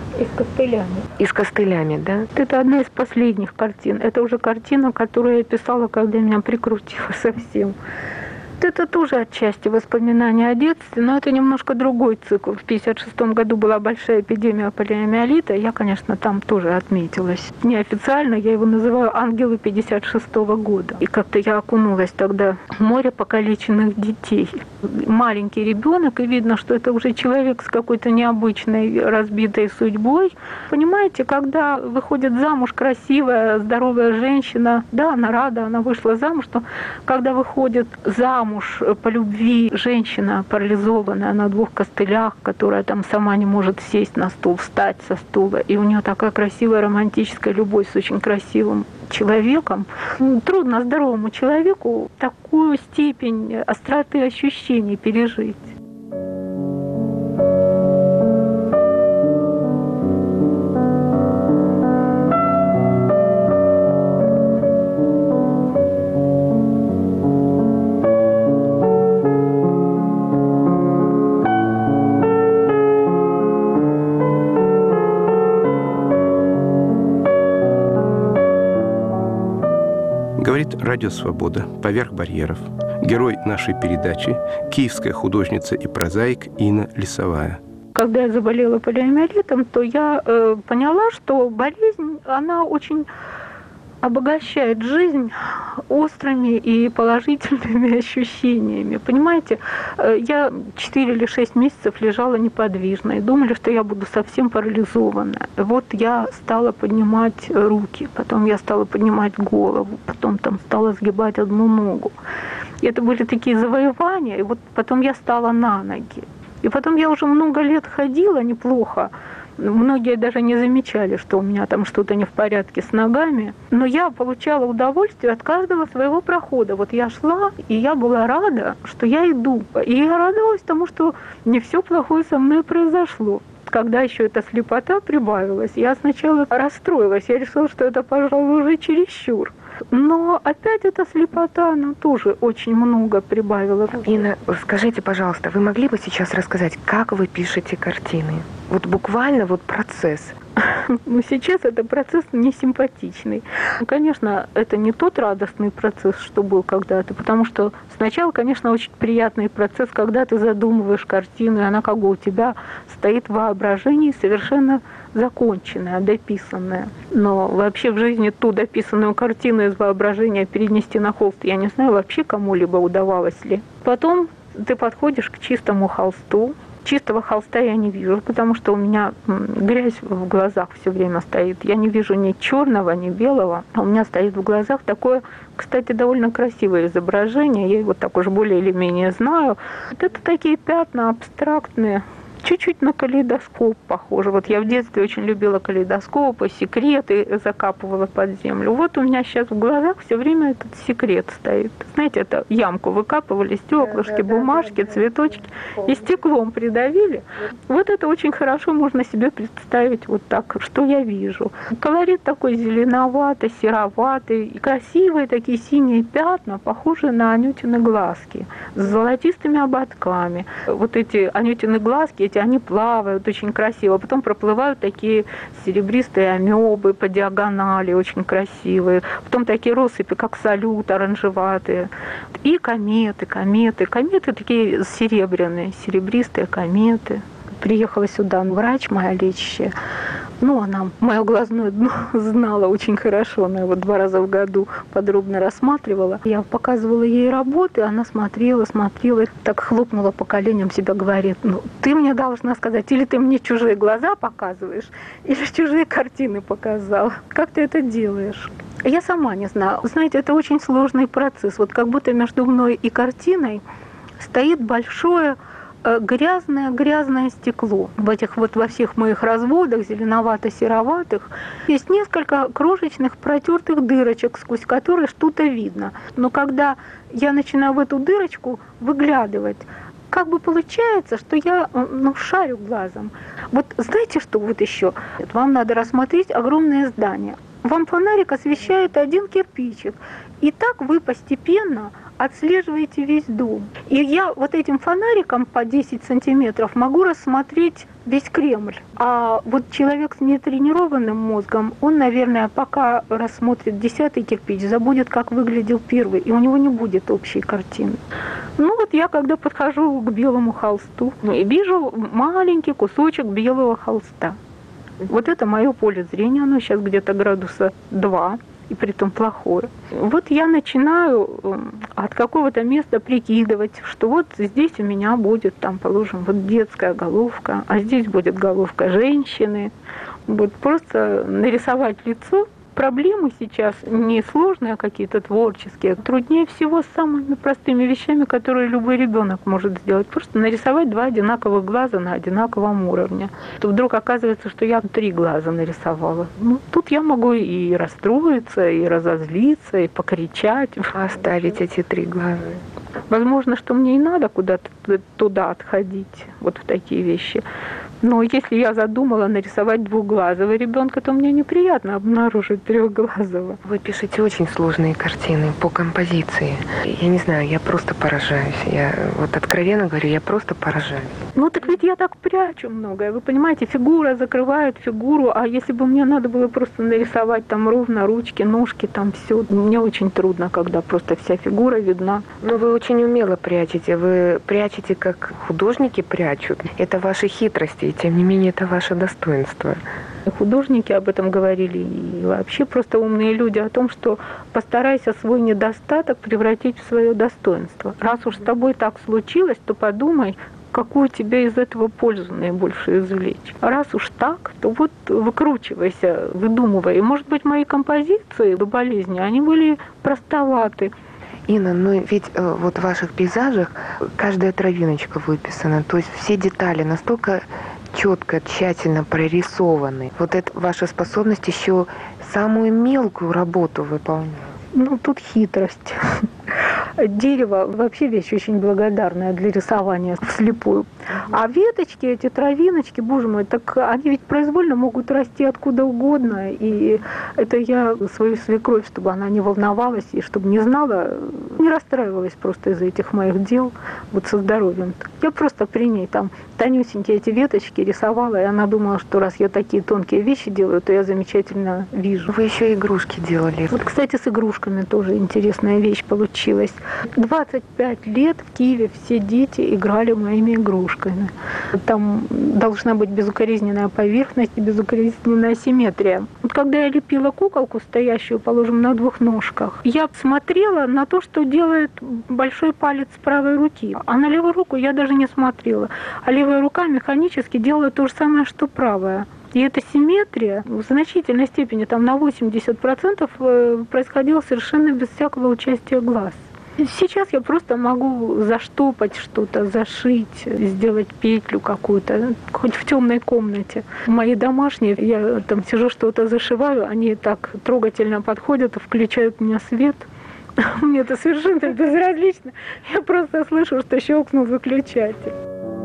И с костылями, да? Это одна из последних картин. Это уже картина, которую я писала, когда меня прикрутило совсем. Это тоже отчасти воспоминания о детстве, но это немножко другой цикл. В 1956 году была большая эпидемия полиомиелита, я, конечно, там тоже отметилась. Неофициально я его называю «Ангелы 1956 года». И как-то я окунулась тогда в море покалеченных детей. Маленький ребенок, и видно, что это уже человек с какой-то необычной разбитой судьбой. Понимаете, когда выходит замуж красивая, здоровая женщина, да, она рада, она вышла замуж, но когда выходит замуж по любви женщина парализованная на 2 костылях, которая там сама не может сесть на стул, встать со стула, и у нее такая красивая романтическая любовь с очень красивым человеком. Трудно здоровому человеку такую степень остроты ощущений пережить. Говорит Радио Свобода «Поверх барьеров». Герой нашей передачи – киевская художница и прозаик Инна Лисовая. Когда я заболела полиомиелитом, то я поняла, что болезнь, она очень обогащает жизнь острыми и положительными ощущениями. Понимаете, я 4 или 6 месяцев лежала неподвижно и думали, что я буду совсем парализована. Вот я стала поднимать руки, потом я стала поднимать голову, потом там стала сгибать одну ногу. И это были такие завоевания, и вот потом я стала на ноги. И потом я уже много лет ходила неплохо. Многие даже не замечали, что у меня там что-то не в порядке с ногами. Но я получала удовольствие от каждого своего прохода. Вот я шла, и я была рада, что я иду. И я радовалась тому, что не все плохое со мной произошло. Когда еще эта слепота прибавилась, я сначала расстроилась. Я решила, что это, пожалуй, уже чересчур. Но опять эта слепота, она тоже очень много прибавила. Инна, скажите, пожалуйста, вы могли бы сейчас рассказать, как вы пишете картины? Вот буквально вот процесс. Но сейчас это процесс несимпатичный. Конечно, это не тот радостный процесс, что был когда-то, потому что сначала, конечно, очень приятный процесс, когда ты задумываешь картину, и она как бы у тебя стоит в воображении совершенно законченная, дописанная. Но вообще в жизни ту дописанную картину из воображения перенести на холст, я не знаю, вообще кому-либо удавалось ли. Потом ты подходишь к чистому холсту. Чистого холста я не вижу, потому что у меня грязь в глазах все время стоит. Я не вижу ни черного, ни белого. А у меня стоит в глазах такое, кстати, довольно красивое изображение. Я его так уж более или менее знаю. Вот это такие пятна абстрактные. Чуть-чуть на калейдоскоп похоже. Вот я в детстве очень любила калейдоскопы, секреты закапывала под землю. Вот у меня сейчас в глазах все время этот секрет стоит. Знаете, это ямку выкапывали, стеклышки, бумажки, цветочки, и стеклом придавили. Вот это очень хорошо можно себе представить вот так, что я вижу. Колорит такой зеленоватый, сероватый, и красивые такие синие пятна, похожие на анютины глазки, с золотистыми ободками. Вот эти анютины глазки, они плавают очень красиво, потом проплывают такие серебристые амебы по диагонали, очень красивые, потом такие россыпи, как салют, оранжеватые, и кометы такие серебряные, серебристые кометы. Приехала сюда врач, моя лечащая. Она мое глазное дно знала очень хорошо. Она его 2 раза в году подробно рассматривала. Я показывала ей работы, она смотрела, так хлопнула по коленям себя, говорит: ты мне должна сказать, или ты мне чужие глаза показываешь, или чужие картины показал. Как ты это делаешь? Я сама не знаю. Знаете, это очень сложный процесс. Вот как будто между мной и картиной стоит большое грязное стекло. Во всех моих разводах, зеленовато-сероватых, есть несколько крошечных протертых дырочек, сквозь которые что-то видно. Но когда я начинаю в эту дырочку выглядывать, как бы получается, что я шарю глазом. Вот знаете, что вот еще? Вам надо рассмотреть огромное здание. Вам фонарик освещает один кирпичик. И так вы постепенно отслеживаете весь дом. И я вот этим фонариком по 10 сантиметров могу рассмотреть весь Кремль. А вот человек с нетренированным мозгом, он, наверное, пока рассмотрит 10-й кирпич, забудет, как выглядел первый, и у него не будет общей картины. Я когда подхожу к белому холсту, и вижу маленький кусочек белого холста. Вот это мое поле зрения, оно сейчас где-то градуса 2. И притом плохое. Вот я начинаю от какого-то места прикидывать, что вот здесь у меня будет, положим, вот детская головка, а здесь будет головка женщины. Вот просто нарисовать лицо. Проблемы сейчас не сложные, а какие-то творческие. Труднее всего с самыми простыми вещами, которые любой ребенок может сделать. Просто нарисовать 2 одинаковых глаза на одинаковом уровне. То вдруг оказывается, что я 3 глаза нарисовала. Тут я могу и расстроиться, и разозлиться, и покричать. Оставить эти 3 глаза. Возможно, что мне и надо куда-то туда отходить, вот в такие вещи. Но если я задумала нарисовать 2-глазого ребенка, то мне неприятно обнаружить 3-глазого. Вы пишете очень сложные картины по композиции. Я не знаю, я просто поражаюсь. Я вот откровенно говорю, я просто поражаюсь. Так ведь я так прячу многое. Вы понимаете, фигура закрывает фигуру, а если бы мне надо было просто нарисовать ровно ручки, ножки, все, мне очень трудно, когда просто вся фигура видна. Но вы очень умело прячете. Вы прячете, как художники прячут. Это ваши хитрости, и тем не менее это ваше достоинство. Художники об этом говорили, и вообще просто умные люди о том, что постарайся свой недостаток превратить в свое достоинство. Раз уж с тобой так случилось, то подумай, какую тебе из этого пользу наибольшую извлечь. Раз уж так, то вот выкручивайся, выдумывай. И, может быть, мои композиции до болезни, они были простоваты. Инна, ведь вот в ваших пейзажах каждая травиночка выписана, то есть все детали настолько четко, тщательно прорисованы. Вот это ваша способность еще самую мелкую работу выполнять. Тут хитрость. Дерево вообще вещь очень благодарная для рисования вслепую. А веточки, эти травиночки, боже мой, так они ведь произвольно могут расти откуда угодно. И это я свою свекровь, чтобы она не волновалась и чтобы не знала, не расстраивалась просто из-за этих моих дел вот со здоровьем. Я просто при ней там тонюсенькие эти веточки рисовала, и она думала, что раз я такие тонкие вещи делаю, то я замечательно вижу. Вы еще игрушки делали. Вот, кстати, с игрушками тоже интересная вещь получилась. 25 лет в Киеве все дети играли моими игрушками. Там должна быть безукоризненная поверхность и безукоризненная симметрия. Вот когда я лепила куколку, стоящую, положим, на двух ножках, я смотрела на то, что делает большой палец правой руки. А на левую руку я даже не смотрела. А левая рука механически делала то же самое, что правая. И эта симметрия в значительной степени, там на 80%, происходила совершенно без всякого участия глаз. Сейчас я просто могу заштопать что-то, зашить, сделать петлю какую-то, хоть в темной комнате. Мои домашние, я там сижу, что-то зашиваю, они так трогательно подходят, включают мне свет. Мне это совершенно безразлично. Я просто слышу, что щелкнул выключатель.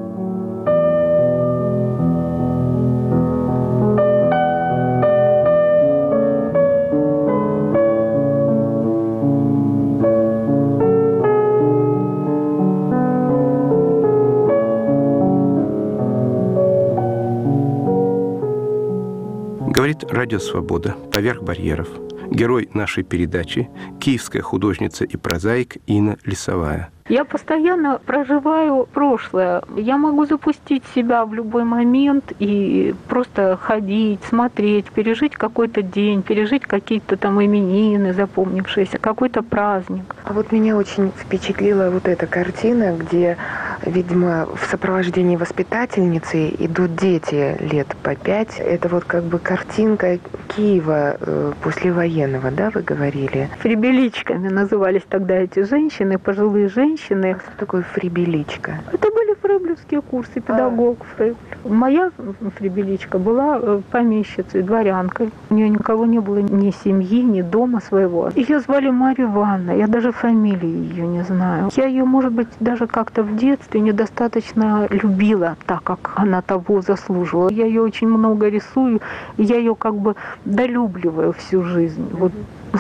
Говорит Радио Свобода «Поверх барьеров». Герой нашей передачи – киевская художница и прозаик Инна Лисовая. Я постоянно проживаю прошлое. Я могу запустить себя в любой момент и просто ходить, смотреть, пережить какой-то день, пережить какие-то там именины запомнившиеся, какой-то праздник. А вот меня очень впечатлила вот эта картина, где, видимо, в сопровождении воспитательницы идут дети лет по 5. Это вот как бы картинка Киева послевоенного, да, вы говорили? Фрибеличками назывались тогда эти женщины, пожилые женщины. Что такое фрибеличка? Это были фрейблевские курсы, педагог Фрейбль. Моя фрибеличка была помещицей, дворянкой. У нее никого не было, ни семьи, ни дома своего. Ее звали Марья Ивановна, я даже фамилии ее не знаю. Я ее, может быть, даже как-то в детстве недостаточно любила, так как она того заслуживала. Я ее очень много рисую, и я ее как бы долюбливаю всю жизнь. Вот.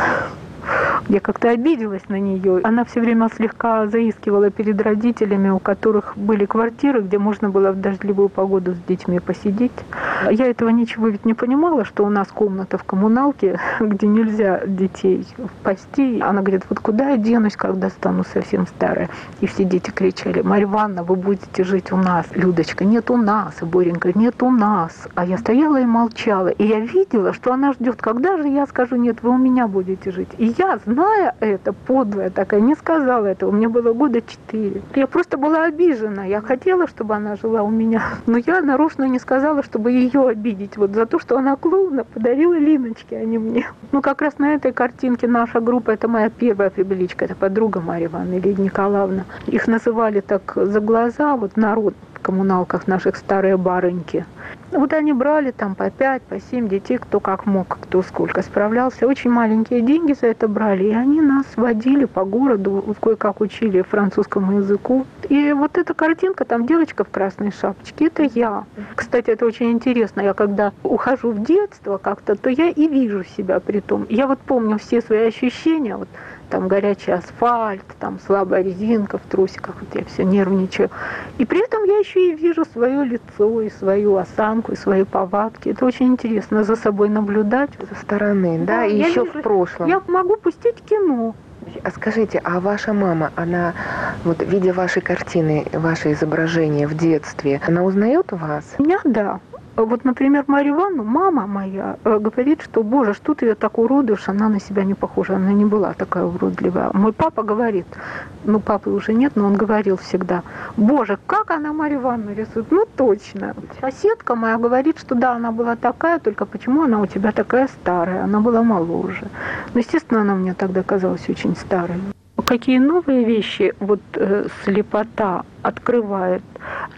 Я как-то обиделась на нее. Она все время слегка заискивала перед родителями, у которых были квартиры, где можно было в дождливую погоду с детьми посидеть. Я этого ничего ведь не понимала, что у нас комната в коммуналке, где нельзя детей пасти. Она говорит, вот куда я денусь, когда стану совсем старая? И все дети кричали, Марья Ивановна, вы будете жить у нас. Людочка, нет у нас. И Боренька, нет у нас. А я стояла и молчала. И я видела, что она ждет, когда же я скажу, нет, вы у меня будете жить. И я, зная это, подлая такая, не сказала этого. Мне было года 4. Я просто была обижена. Я хотела, чтобы она жила у меня. Но я нарочно не сказала, чтобы ее обидеть. Вот за то, что она клоуна подарила Линочке, а не мне. Ну, как раз на этой картинке наша группа, это моя первая фрибеличка, это подруга Марьи Ивановны, Лидия Николаевна. Их называли так за глаза, вот народ в коммуналках наших, старые барыньки. Вот они брали там по 5, по 7 детей, кто как мог, кто сколько справлялся. Очень маленькие деньги за это брали, и они нас водили по городу, кое-как учили французскому языку. И вот эта картинка, там девочка в красной шапочке, это я. Кстати, это очень интересно. Я когда ухожу в детство как-то, то я и вижу себя при том. Я вот помню все свои ощущения, вот там горячий асфальт, там слабая резинка в трусиках, вот я все нервничаю. И при этом я еще и вижу свое лицо, и свою осанку, и свои повадки. Это очень интересно за собой наблюдать. Со стороны, да, и еще в прошлом. Я могу пустить кино. А скажите, а ваша мама, она, вот видя ваши картины, ваши изображения в детстве, она узнает вас? Меня, да. Вот, например, Марья Ивановна, мама моя, говорит, что, боже, что ты ее так уродуешь, она на себя не похожа, она не была такая уродливая. Мой папа говорит, ну, папы уже нет, но он говорил всегда, боже, как она Марью Ивановну рисует, ну, точно. Соседка моя говорит, что да, она была такая, только почему она у тебя такая старая, она была моложе. Ну, естественно, она мне тогда казалась очень старой. Какие новые вещи вот слепота открывает.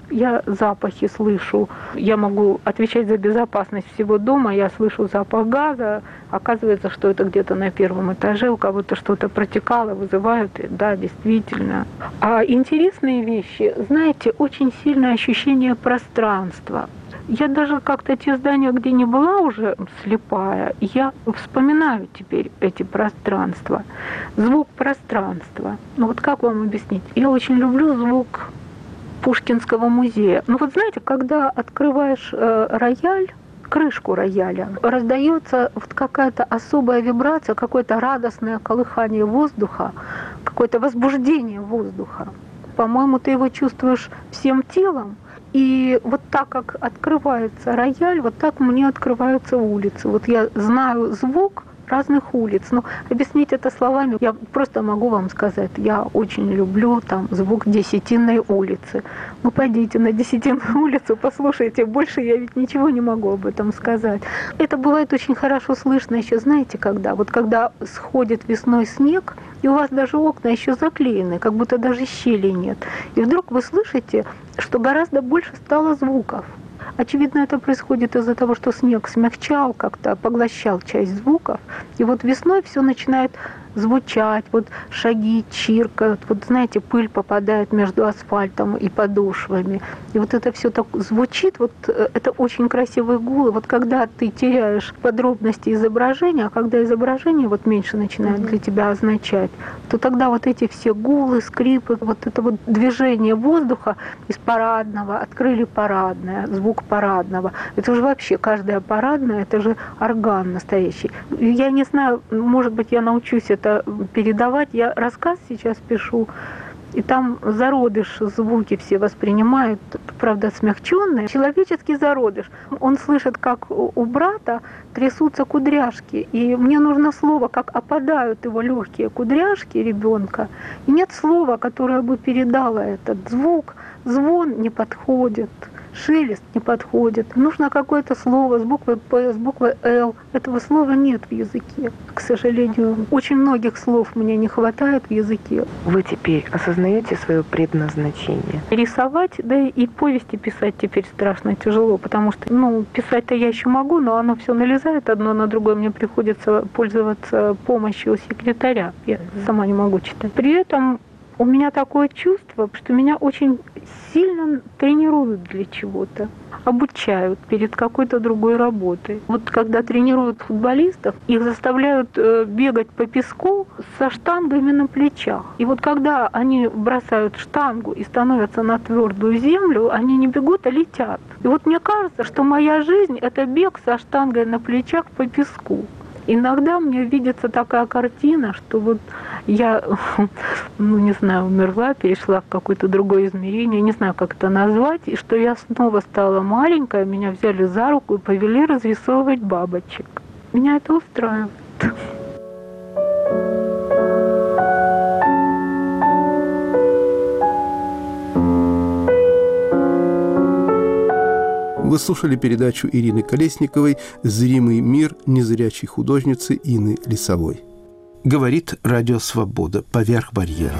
Я запахи слышу. Я могу отвечать за безопасность всего дома. Я слышу запах газа. Оказывается, что это где-то на первом этаже. У кого-то что-то протекало, вызывают. Да, действительно. А интересные вещи, знаете, очень сильное ощущение пространства. Я даже как-то те здания, где не была уже слепая, я вспоминаю теперь эти пространства. Звук пространства. Ну вот как вам объяснить? Я очень люблю звук Пушкинского музея. Ну вот знаете, когда открываешь рояль, крышку рояля, раздается вот какая-то особая вибрация, какое-то радостное колыхание воздуха, какое-то возбуждение воздуха. По-моему, ты его чувствуешь всем телом. И вот так как открывается рояль, вот так мне открываются улицы. Вот я знаю звук разных улиц. Но объяснить это словами я просто могу вам сказать. Я очень люблю там звук Десятинной улицы. Ну, пойдите на Десятинную улицу, послушайте. Больше я ведь ничего не могу об этом сказать. Это бывает очень хорошо слышно еще, знаете, когда? Вот когда сходит весной снег, и у вас даже окна еще заклеены, как будто даже щелей нет. И вдруг вы слышите, что гораздо больше стало звуков. Очевидно, это происходит из-за того, что снег смягчал, как-то поглощал часть звуков. И вот весной все начинает звучать, вот шаги чиркают, вот знаете, пыль попадает между асфальтом и подошвами. И вот это все так звучит, вот это очень красивый гул. И вот когда ты теряешь подробности изображения, а когда изображение вот меньше начинает для тебя означать, то тогда вот эти все гулы, скрипы, вот это вот движение воздуха из парадного, открыли парадное, звук парадного. Это же вообще каждая парадная, это же орган настоящий. Я не знаю, может быть, я научусь это передавать. Я рассказ сейчас пишу, и там зародыш звуки все воспринимают, правда, смягченные. Человеческий зародыш. Он слышит, как у брата трясутся кудряшки, и мне нужно слово, как опадают его легкие кудряшки ребенка. И нет слова, которое бы передало этот звук. Звон не подходит. Шелест не подходит. Нужно какое-то слово с буквой «П», с буквой «Л». Этого слова нет в языке, к сожалению. Очень многих слов мне не хватает в языке. Вы теперь осознаете свое предназначение? Рисовать, да и повести писать теперь страшно тяжело, потому что, писать-то я еще могу, но оно все налезает одно на другое. Мне приходится пользоваться помощью секретаря. Я сама не могу читать. При этом у меня такое чувство, что меня очень сильно тренируют для чего-то, обучают перед какой-то другой работой. Вот когда тренируют футболистов, их заставляют бегать по песку со штангами на плечах. И вот когда они бросают штангу и становятся на твердую землю, они не бегут, а летят. И вот мне кажется, что моя жизнь – это бег со штангой на плечах по песку. Иногда мне видится такая картина, что вот я, не знаю, умерла, перешла в какое-то другое измерение, не знаю, как это назвать, и что я снова стала маленькая, меня взяли за руку и повели разрисовывать бабочек. Меня это устраивает. Вы слушали передачу Ирины Колесниковой «Зримый мир» незрячей художницы Инны Лисовой. Говорит Радио Свобода поверх барьеров.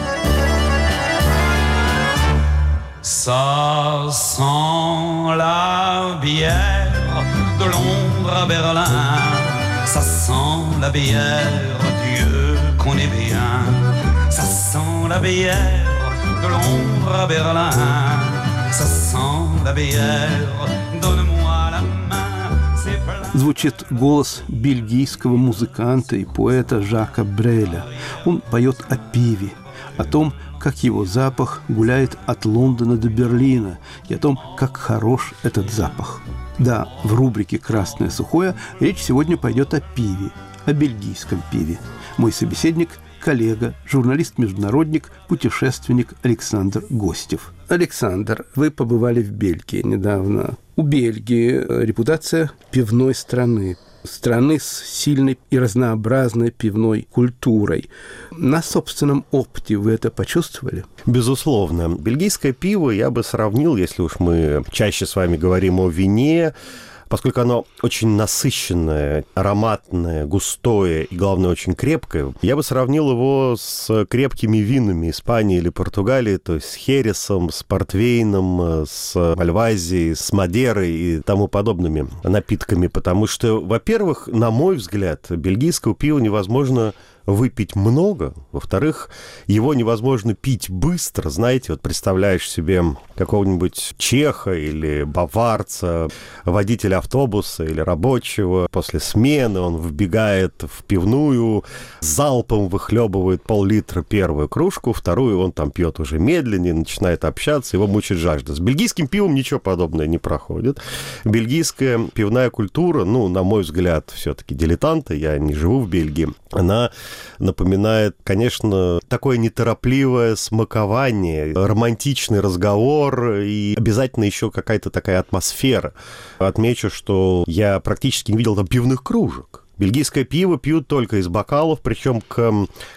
Ça sent la bière de Londres à Berlin. Ça sent la bière, Dieu qu'on est bien. Ça sent la bière de Londres à Berlin. Ça sent la bière, donne-moi la main. Звучит голос бельгийского музыканта и поэта Жака Бреля. Он поет о пиве, о том, как его запах гуляет от Лондона до Берлина, и о том, как хорош этот запах. Да, в рубрике «Красное сухое» речь сегодня пойдет о пиве, о бельгийском пиве. Мой собеседник – коллега, журналист-международник, путешественник Александр Гостев. Александр, вы побывали в Бельгии недавно. У Бельгии репутация пивной страны. Страны с сильной и разнообразной пивной культурой. На собственном опыте вы это почувствовали? Безусловно. Бельгийское пиво я бы сравнил, если уж мы чаще с вами говорим о вине, поскольку оно очень насыщенное, ароматное, густое и, главное, очень крепкое, я бы сравнил его с крепкими винами Испании или Португалии, то есть с хересом, с портвейном, с мальвазией, с мадерой и тому подобными напитками, потому что, во-первых, на мой взгляд, бельгийского пива невозможно выпить много, во-вторых, его невозможно пить быстро, знаете, вот представляешь себе какого-нибудь чеха или баварца, водителя автобуса или рабочего, после смены он вбегает в пивную, залпом выхлебывает пол-литра первую кружку, вторую он там пьет уже медленнее, начинает общаться, его мучает жажда. С бельгийским пивом ничего подобного не проходит. Бельгийская пивная культура, на мой взгляд, все-таки дилетанты, я не живу в Бельгии, она напоминает, конечно, такое неторопливое смакование, романтичный разговор и обязательно еще какая-то такая атмосфера. Отмечу, что я практически не видел там пивных кружек. Бельгийское пиво пьют только из бокалов, причем к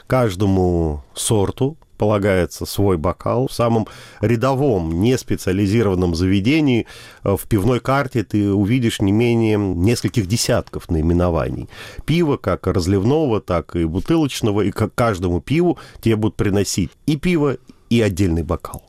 каждому сорту полагается свой бокал. В самом рядовом, не специализированном заведении в пивной карте ты увидишь не менее нескольких десятков наименований. Пива как разливного, так и бутылочного, и к каждому пиву тебе будут приносить и пиво, и отдельный бокал.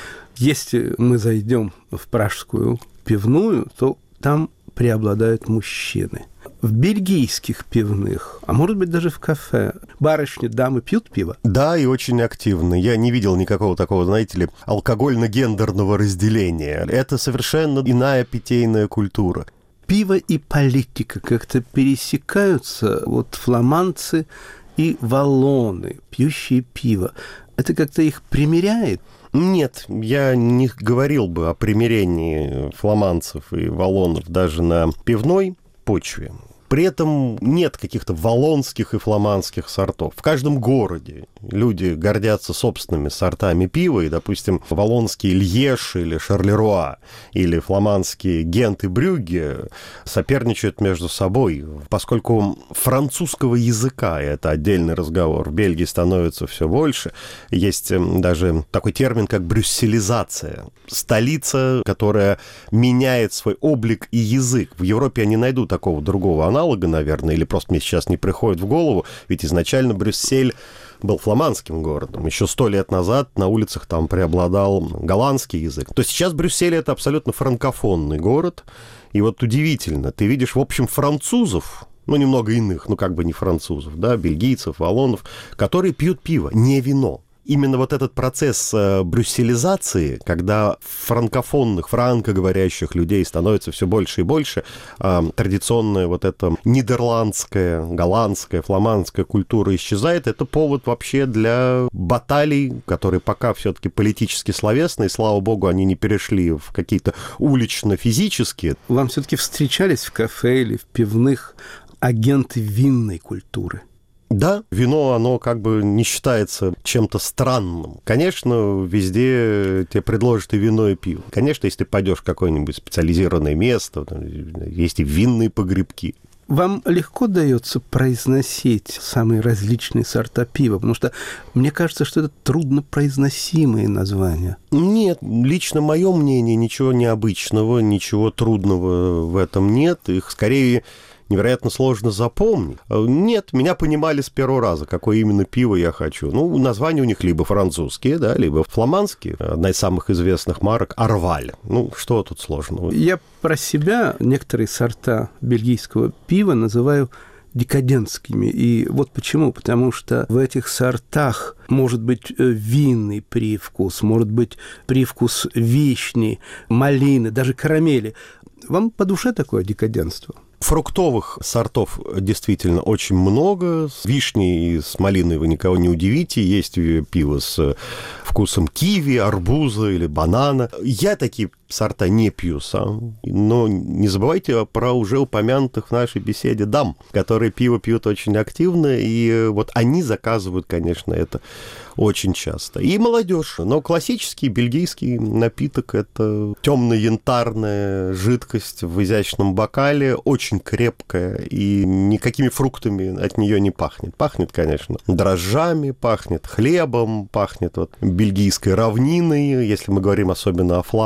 Если мы зайдем в пражскую пивную, то там преобладают мужчины. В бельгийских пивных, а может быть даже в кафе, барышни, дамы пьют пиво? Да, и очень активно. Я не видел никакого такого, знаете ли, алкогольно-гендерного разделения. Это совершенно иная питейная культура. Пиво и политика как-то пересекаются. Вот фламандцы и валлоны, пьющие пиво. Это как-то их примиряет? Нет, я не говорил бы о примирении фламандцев и валлонов даже на пивной почве. При этом нет каких-то валлонских и фламандских сортов. В каждом городе люди гордятся собственными сортами пива, и, допустим, валлонский Льеж или Шарлеруа, или фламандские Гент и Брюгге соперничают между собой, поскольку французского языка, и это отдельный разговор, в Бельгии становится все больше. Есть даже такой термин, как брюсселизация. Столица, которая меняет свой облик и язык. В Европе я не найду такого другого аналога, наверное, или просто мне сейчас не приходит в голову, ведь изначально Брюссель был фламандским городом. Еще 100 лет назад на улицах там преобладал голландский язык. То сейчас Брюссель — это абсолютно франкофонный город. И вот удивительно, ты видишь, в общем, французов, немного иных, как бы не французов, да, бельгийцев, валлонов, которые пьют пиво, не вино. Именно вот этот процесс брюсселизации, когда франкофонных, франкоговорящих людей становится все больше и больше, традиционная вот эта нидерландская, голландская, фламандская культура исчезает, это повод вообще для баталий, которые пока все-таки политически словесные, слава богу, они не перешли в какие-то улично-физические. Вам все-таки встречались в кафе или в пивных агенты винной культуры? Да, вино, оно как бы не считается чем-то странным. Конечно, везде тебе предложат и вино, и пиво. Конечно, если ты пойдешь в какое-нибудь специализированное место, есть и винные погребки. Вам легко дается произносить самые различные сорта пива? Потому что мне кажется, что это труднопроизносимые названия. Нет, лично мое мнение, ничего необычного, ничего трудного в этом нет. Их скорее невероятно сложно запомнить. Нет, меня понимали с первого раза, какое именно пиво я хочу. Названия у них либо французские, да, либо фламандские. Одна из самых известных марок — Арваль. Что тут сложного? Я про себя некоторые сорта бельгийского пива называю декадентскими. И вот почему. Потому что в этих сортах может быть винный привкус, может быть привкус вишни, малины, даже карамели. Вам по душе такое декадентство? Фруктовых сортов действительно очень много. С вишней и с малиной вы никого не удивите. Есть пиво с вкусом киви, арбуза или банана. Я такие сорта не пью сам. Но не забывайте про уже упомянутых в нашей беседе дам, которые пиво пьют очень активно. И вот они заказывают, конечно, это очень часто. И молодежь. Но классический бельгийский напиток — это темно-янтарная жидкость в изящном бокале, очень крепкая, и никакими фруктами от нее не пахнет. Пахнет, конечно, дрожжами, пахнет хлебом, пахнет бельгийской равниной, если мы говорим особенно о Фландрии, потому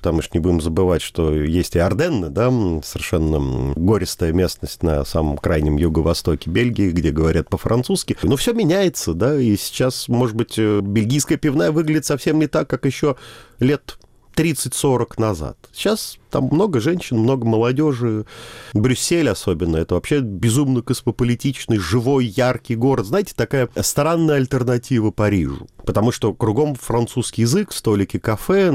потому что не будем забывать, что есть и Арденны, да, совершенно гористая местность на самом крайнем юго-востоке Бельгии, где говорят по-французски. Но все меняется, да, и сейчас, может быть, бельгийская пивная выглядит совсем не так, как еще лет 30-40 назад. Сейчас там много женщин, много молодежи. Брюссель особенно. Это вообще безумно космополитичный, живой, яркий город. Знаете, такая странная альтернатива Парижу. Потому что кругом французский язык, столики кафе.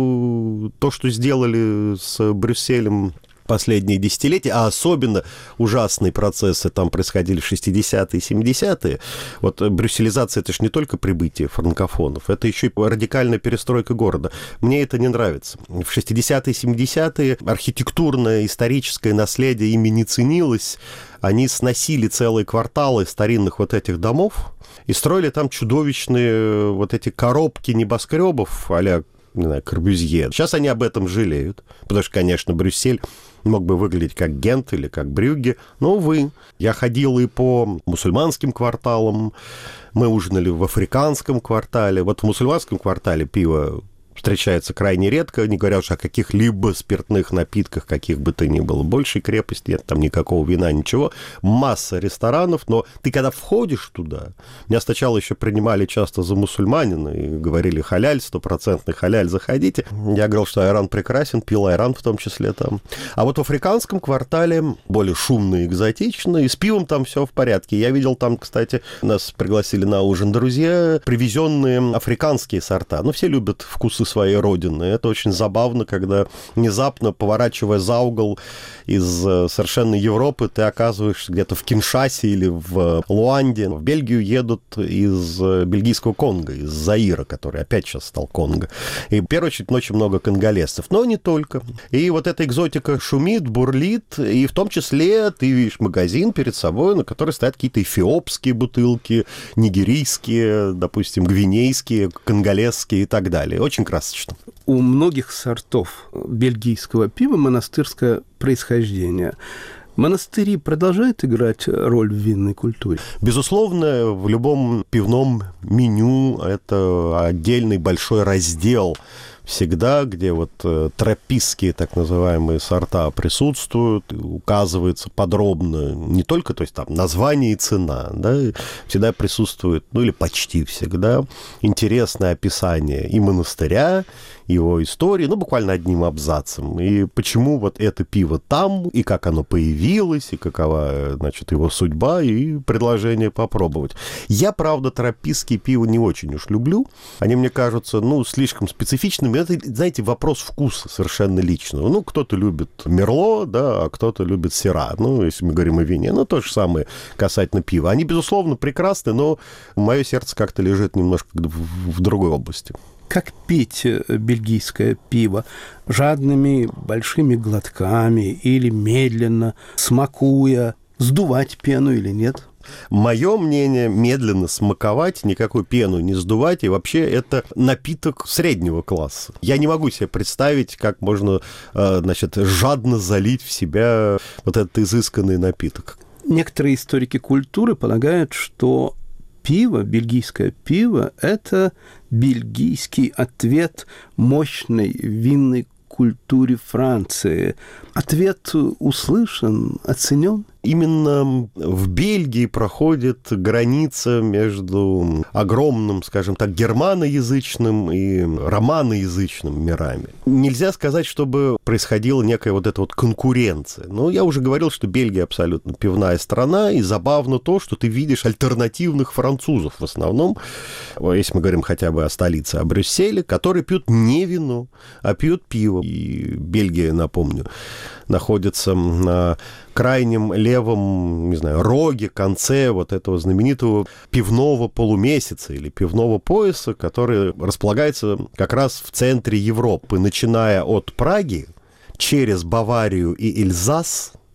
Ну, то, что сделали с Брюсселем последние десятилетия, а особенно ужасные процессы там происходили в 60-е и 70-е. Вот брюсселизация — это же не только прибытие франкофонов, это еще и радикальная перестройка города. Мне это не нравится. В 60-е и 70-е архитектурное, историческое наследие ими не ценилось. Они сносили целые кварталы старинных вот этих домов и строили там чудовищные вот эти коробки небоскребов а-ля, не знаю, Корбюзье. Сейчас они об этом жалеют, потому что, конечно, Брюссель мог бы выглядеть как Гент или как Брюгге, но, увы. Я ходил и по мусульманским кварталам, мы ужинали в африканском квартале. Вот в мусульманском квартале пиво встречается крайне редко, не говоря уж о каких-либо спиртных напитках, каких бы то ни было. Большей крепости нет, там никакого вина, ничего. Масса ресторанов, но ты когда входишь туда, меня сначала еще принимали часто за мусульманина и говорили: халяль, 100% халяль, заходите. Я говорил, что айран прекрасен, пил айран в том числе там. А вот в африканском квартале более шумно и экзотично, и с пивом там все в порядке. Я видел там, кстати, нас пригласили на ужин друзья, привезенные африканские сорта. Ну, все любят вкусы своей родины. Это очень забавно, когда внезапно, поворачивая за угол из совершенно Европы, ты оказываешься где-то в Киншасе или в Луанде. В Бельгию едут из бельгийского Конго, из Заира, который опять сейчас стал Конго. И, в первую очередь, очень много конголезцев. Но не только. И вот эта экзотика шумит, бурлит, и в том числе ты видишь магазин перед собой, на который стоят какие-то эфиопские бутылки, нигерийские, допустим, гвинейские, конголезские и так далее. Очень красиво. У многих сортов бельгийского пива монастырское происхождение. Монастыри продолжают играть роль в винной культуре? Безусловно, в любом пивном меню это отдельный большой раздел всегда, где вот тропистские так называемые сорта присутствуют, указывается подробно не только, то есть там название и цена, да, всегда присутствует, ну или почти всегда, интересное описание и монастыря, его истории, ну, буквально одним абзацем. И почему вот это пиво там, и как оно появилось, и какова, значит, его судьба, и предложение попробовать. Я, правда, тропистские пиво не очень уж люблю. Они мне кажутся, ну, слишком специфичными. Это, знаете, вопрос вкуса совершенно личного. Ну, кто-то любит Мерло, да, а кто-то любит Сира. Ну, если мы говорим о вине. Ну, то же самое касательно пива. Они, безусловно, прекрасны, но мое сердце как-то лежит немножко в другой области. Как пить бельгийское пиво? Жадными большими глотками или медленно, смакуя, сдувать пену или нет? Мое мнение, медленно смаковать, никакую пену не сдувать, и вообще это напиток среднего класса. Я не могу себе представить, как можно, значит, жадно залить в себя вот этот изысканный напиток. Некоторые историки культуры полагают, что пиво, бельгийское пиво, это бельгийский ответ мощной винной культуре Франции. Ответ услышан, оценен? Именно в Бельгии проходит граница между огромным, скажем так, германоязычным и романоязычным мирами. Нельзя сказать, чтобы происходила некая вот эта вот конкуренция. Но я уже говорил, что Бельгия абсолютно пивная страна, и забавно то, что ты видишь альтернативных французов в основном, если мы говорим хотя бы о столице, о Брюсселе, которые пьют не вино, а пьют пиво. И Бельгия, напомню, находится на крайнем левом, не знаю, роге, конце вот этого знаменитого пивного полумесяца или пивного пояса, который располагается как раз в центре Европы, начиная от Праги, через Баварию и Эльзас,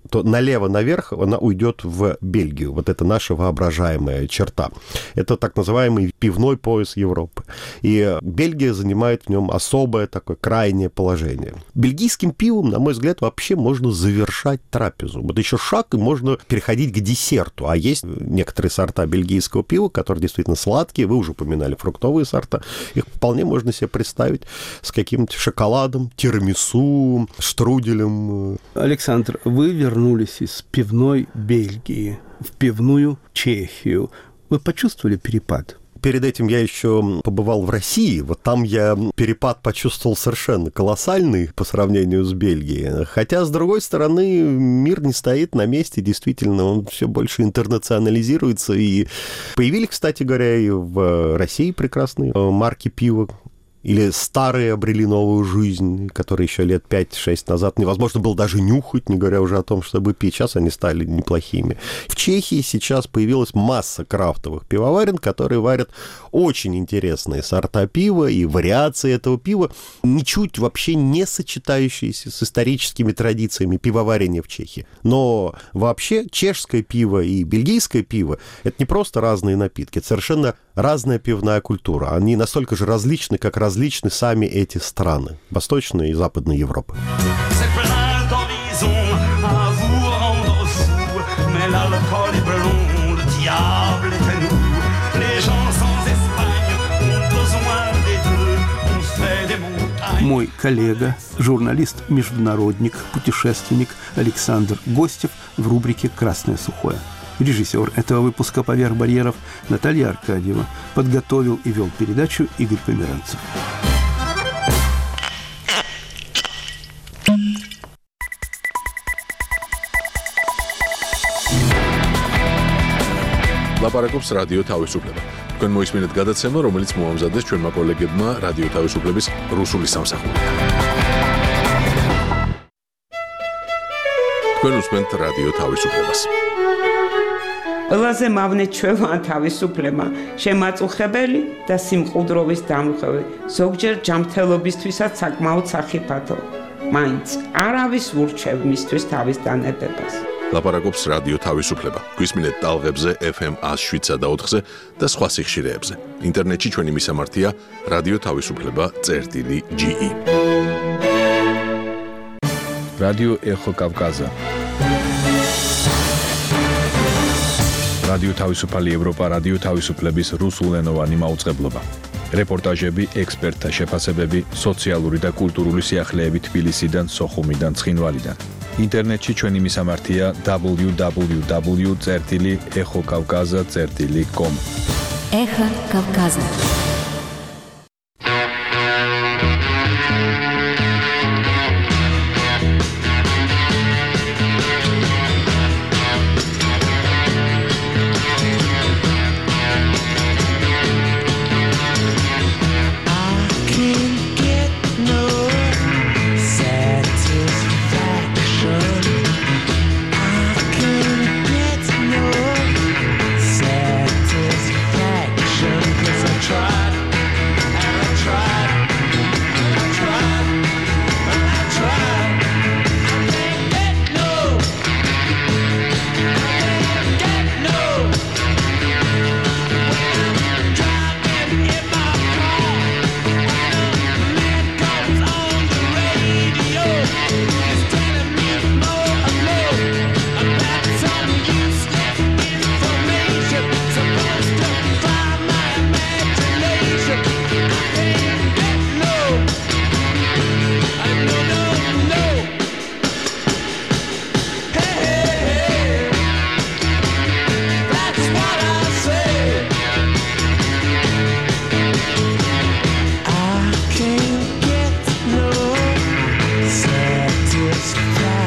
то налево наверх она уйдет в Бельгию. Вот это наша воображаемая черта. Это так называемый пивной пояс Европы. И Бельгия занимает в нем особое такое крайнее положение. Бельгийским пивом, на мой взгляд, вообще можно завершать трапезу. Вот еще шаг, и можно переходить к десерту. А есть некоторые сорта бельгийского пива, которые действительно сладкие. Вы уже упоминали фруктовые сорта. Их вполне можно себе представить с каким-то шоколадом, тирамису, штруделем. Александр, вы вернулись из пивной Бельгии в пивную Чехию. Вы почувствовали перепад? Перед этим я еще побывал в России. Вот там я перепад почувствовал совершенно колоссальный по сравнению с Бельгией. Хотя, с другой стороны, мир не стоит на месте. Действительно, он все больше интернационализируется. И появились, кстати говоря, и в России прекрасные марки пива. Или старые обрели новую жизнь, которые еще лет 5-6 назад невозможно было даже нюхать, не говоря уже о том, чтобы пить. Сейчас они стали неплохими. В Чехии сейчас появилась масса крафтовых пивоварен, которые варят очень интересные сорта пива и вариации этого пива, ничуть вообще не сочетающиеся с историческими традициями пивоварения в Чехии. Но вообще чешское пиво и бельгийское пиво — это не просто разные напитки, это совершенно разная пивная культура. Они настолько же различны, как различны сами эти страны, Восточной и Западной Европы. Мой коллега, журналист-международник, путешественник Александр Гостев в рубрике «Красное сухое». Режиссер этого выпуска «Поверх барьеров» Наталья Аркадьева. Подготовил и вел передачу Игорь Померанцев. ლაპარაკობს რადიო თავისუფლება. თქვენ მოისმინეთ გადაცემა, რომელიც მოამზადეს ჩვენმა კოლეგებმა რადიო თავისუფლების რუსული სამსახურიდან. თქვენ უსმენთ რადიო თავისუფლებას. ყველაზე მავნეჩვევაა თავისუფლება, შემაწუხებელი და სიმყუდროვის დამღები, ზოგჯერ ჯანმრთელობისთვისაც საკმაოდ სახიფათო. მაინც არავის ურჩევ მისთვის თავის დანებებას. ლაპარაკობს რადიო თავისუფლება. გვისმინეთ ტალღებზე FM 107.4-ზე და სხვა სიხშირეებზე. ინტერნეტში ჩვენი მისამართია რადიო თავისუფლება.ge. რადიო ეხო კავკაზა. რადიო თავისუფალი ევროპა, რადიო თავისუფლების რუსულენოვანი მაუწყებლობა. რეპორტაჟები, ექსპერტთა შეფასებები, სოციალური და კულტურული სიახლეები თბილისიდან, სოხუმიდან, ცხინვალიდან. ინტერნეტში ჩვენი მისამართია www.exokavkaza.com. Ეხო კავკაზა. Satisfaction.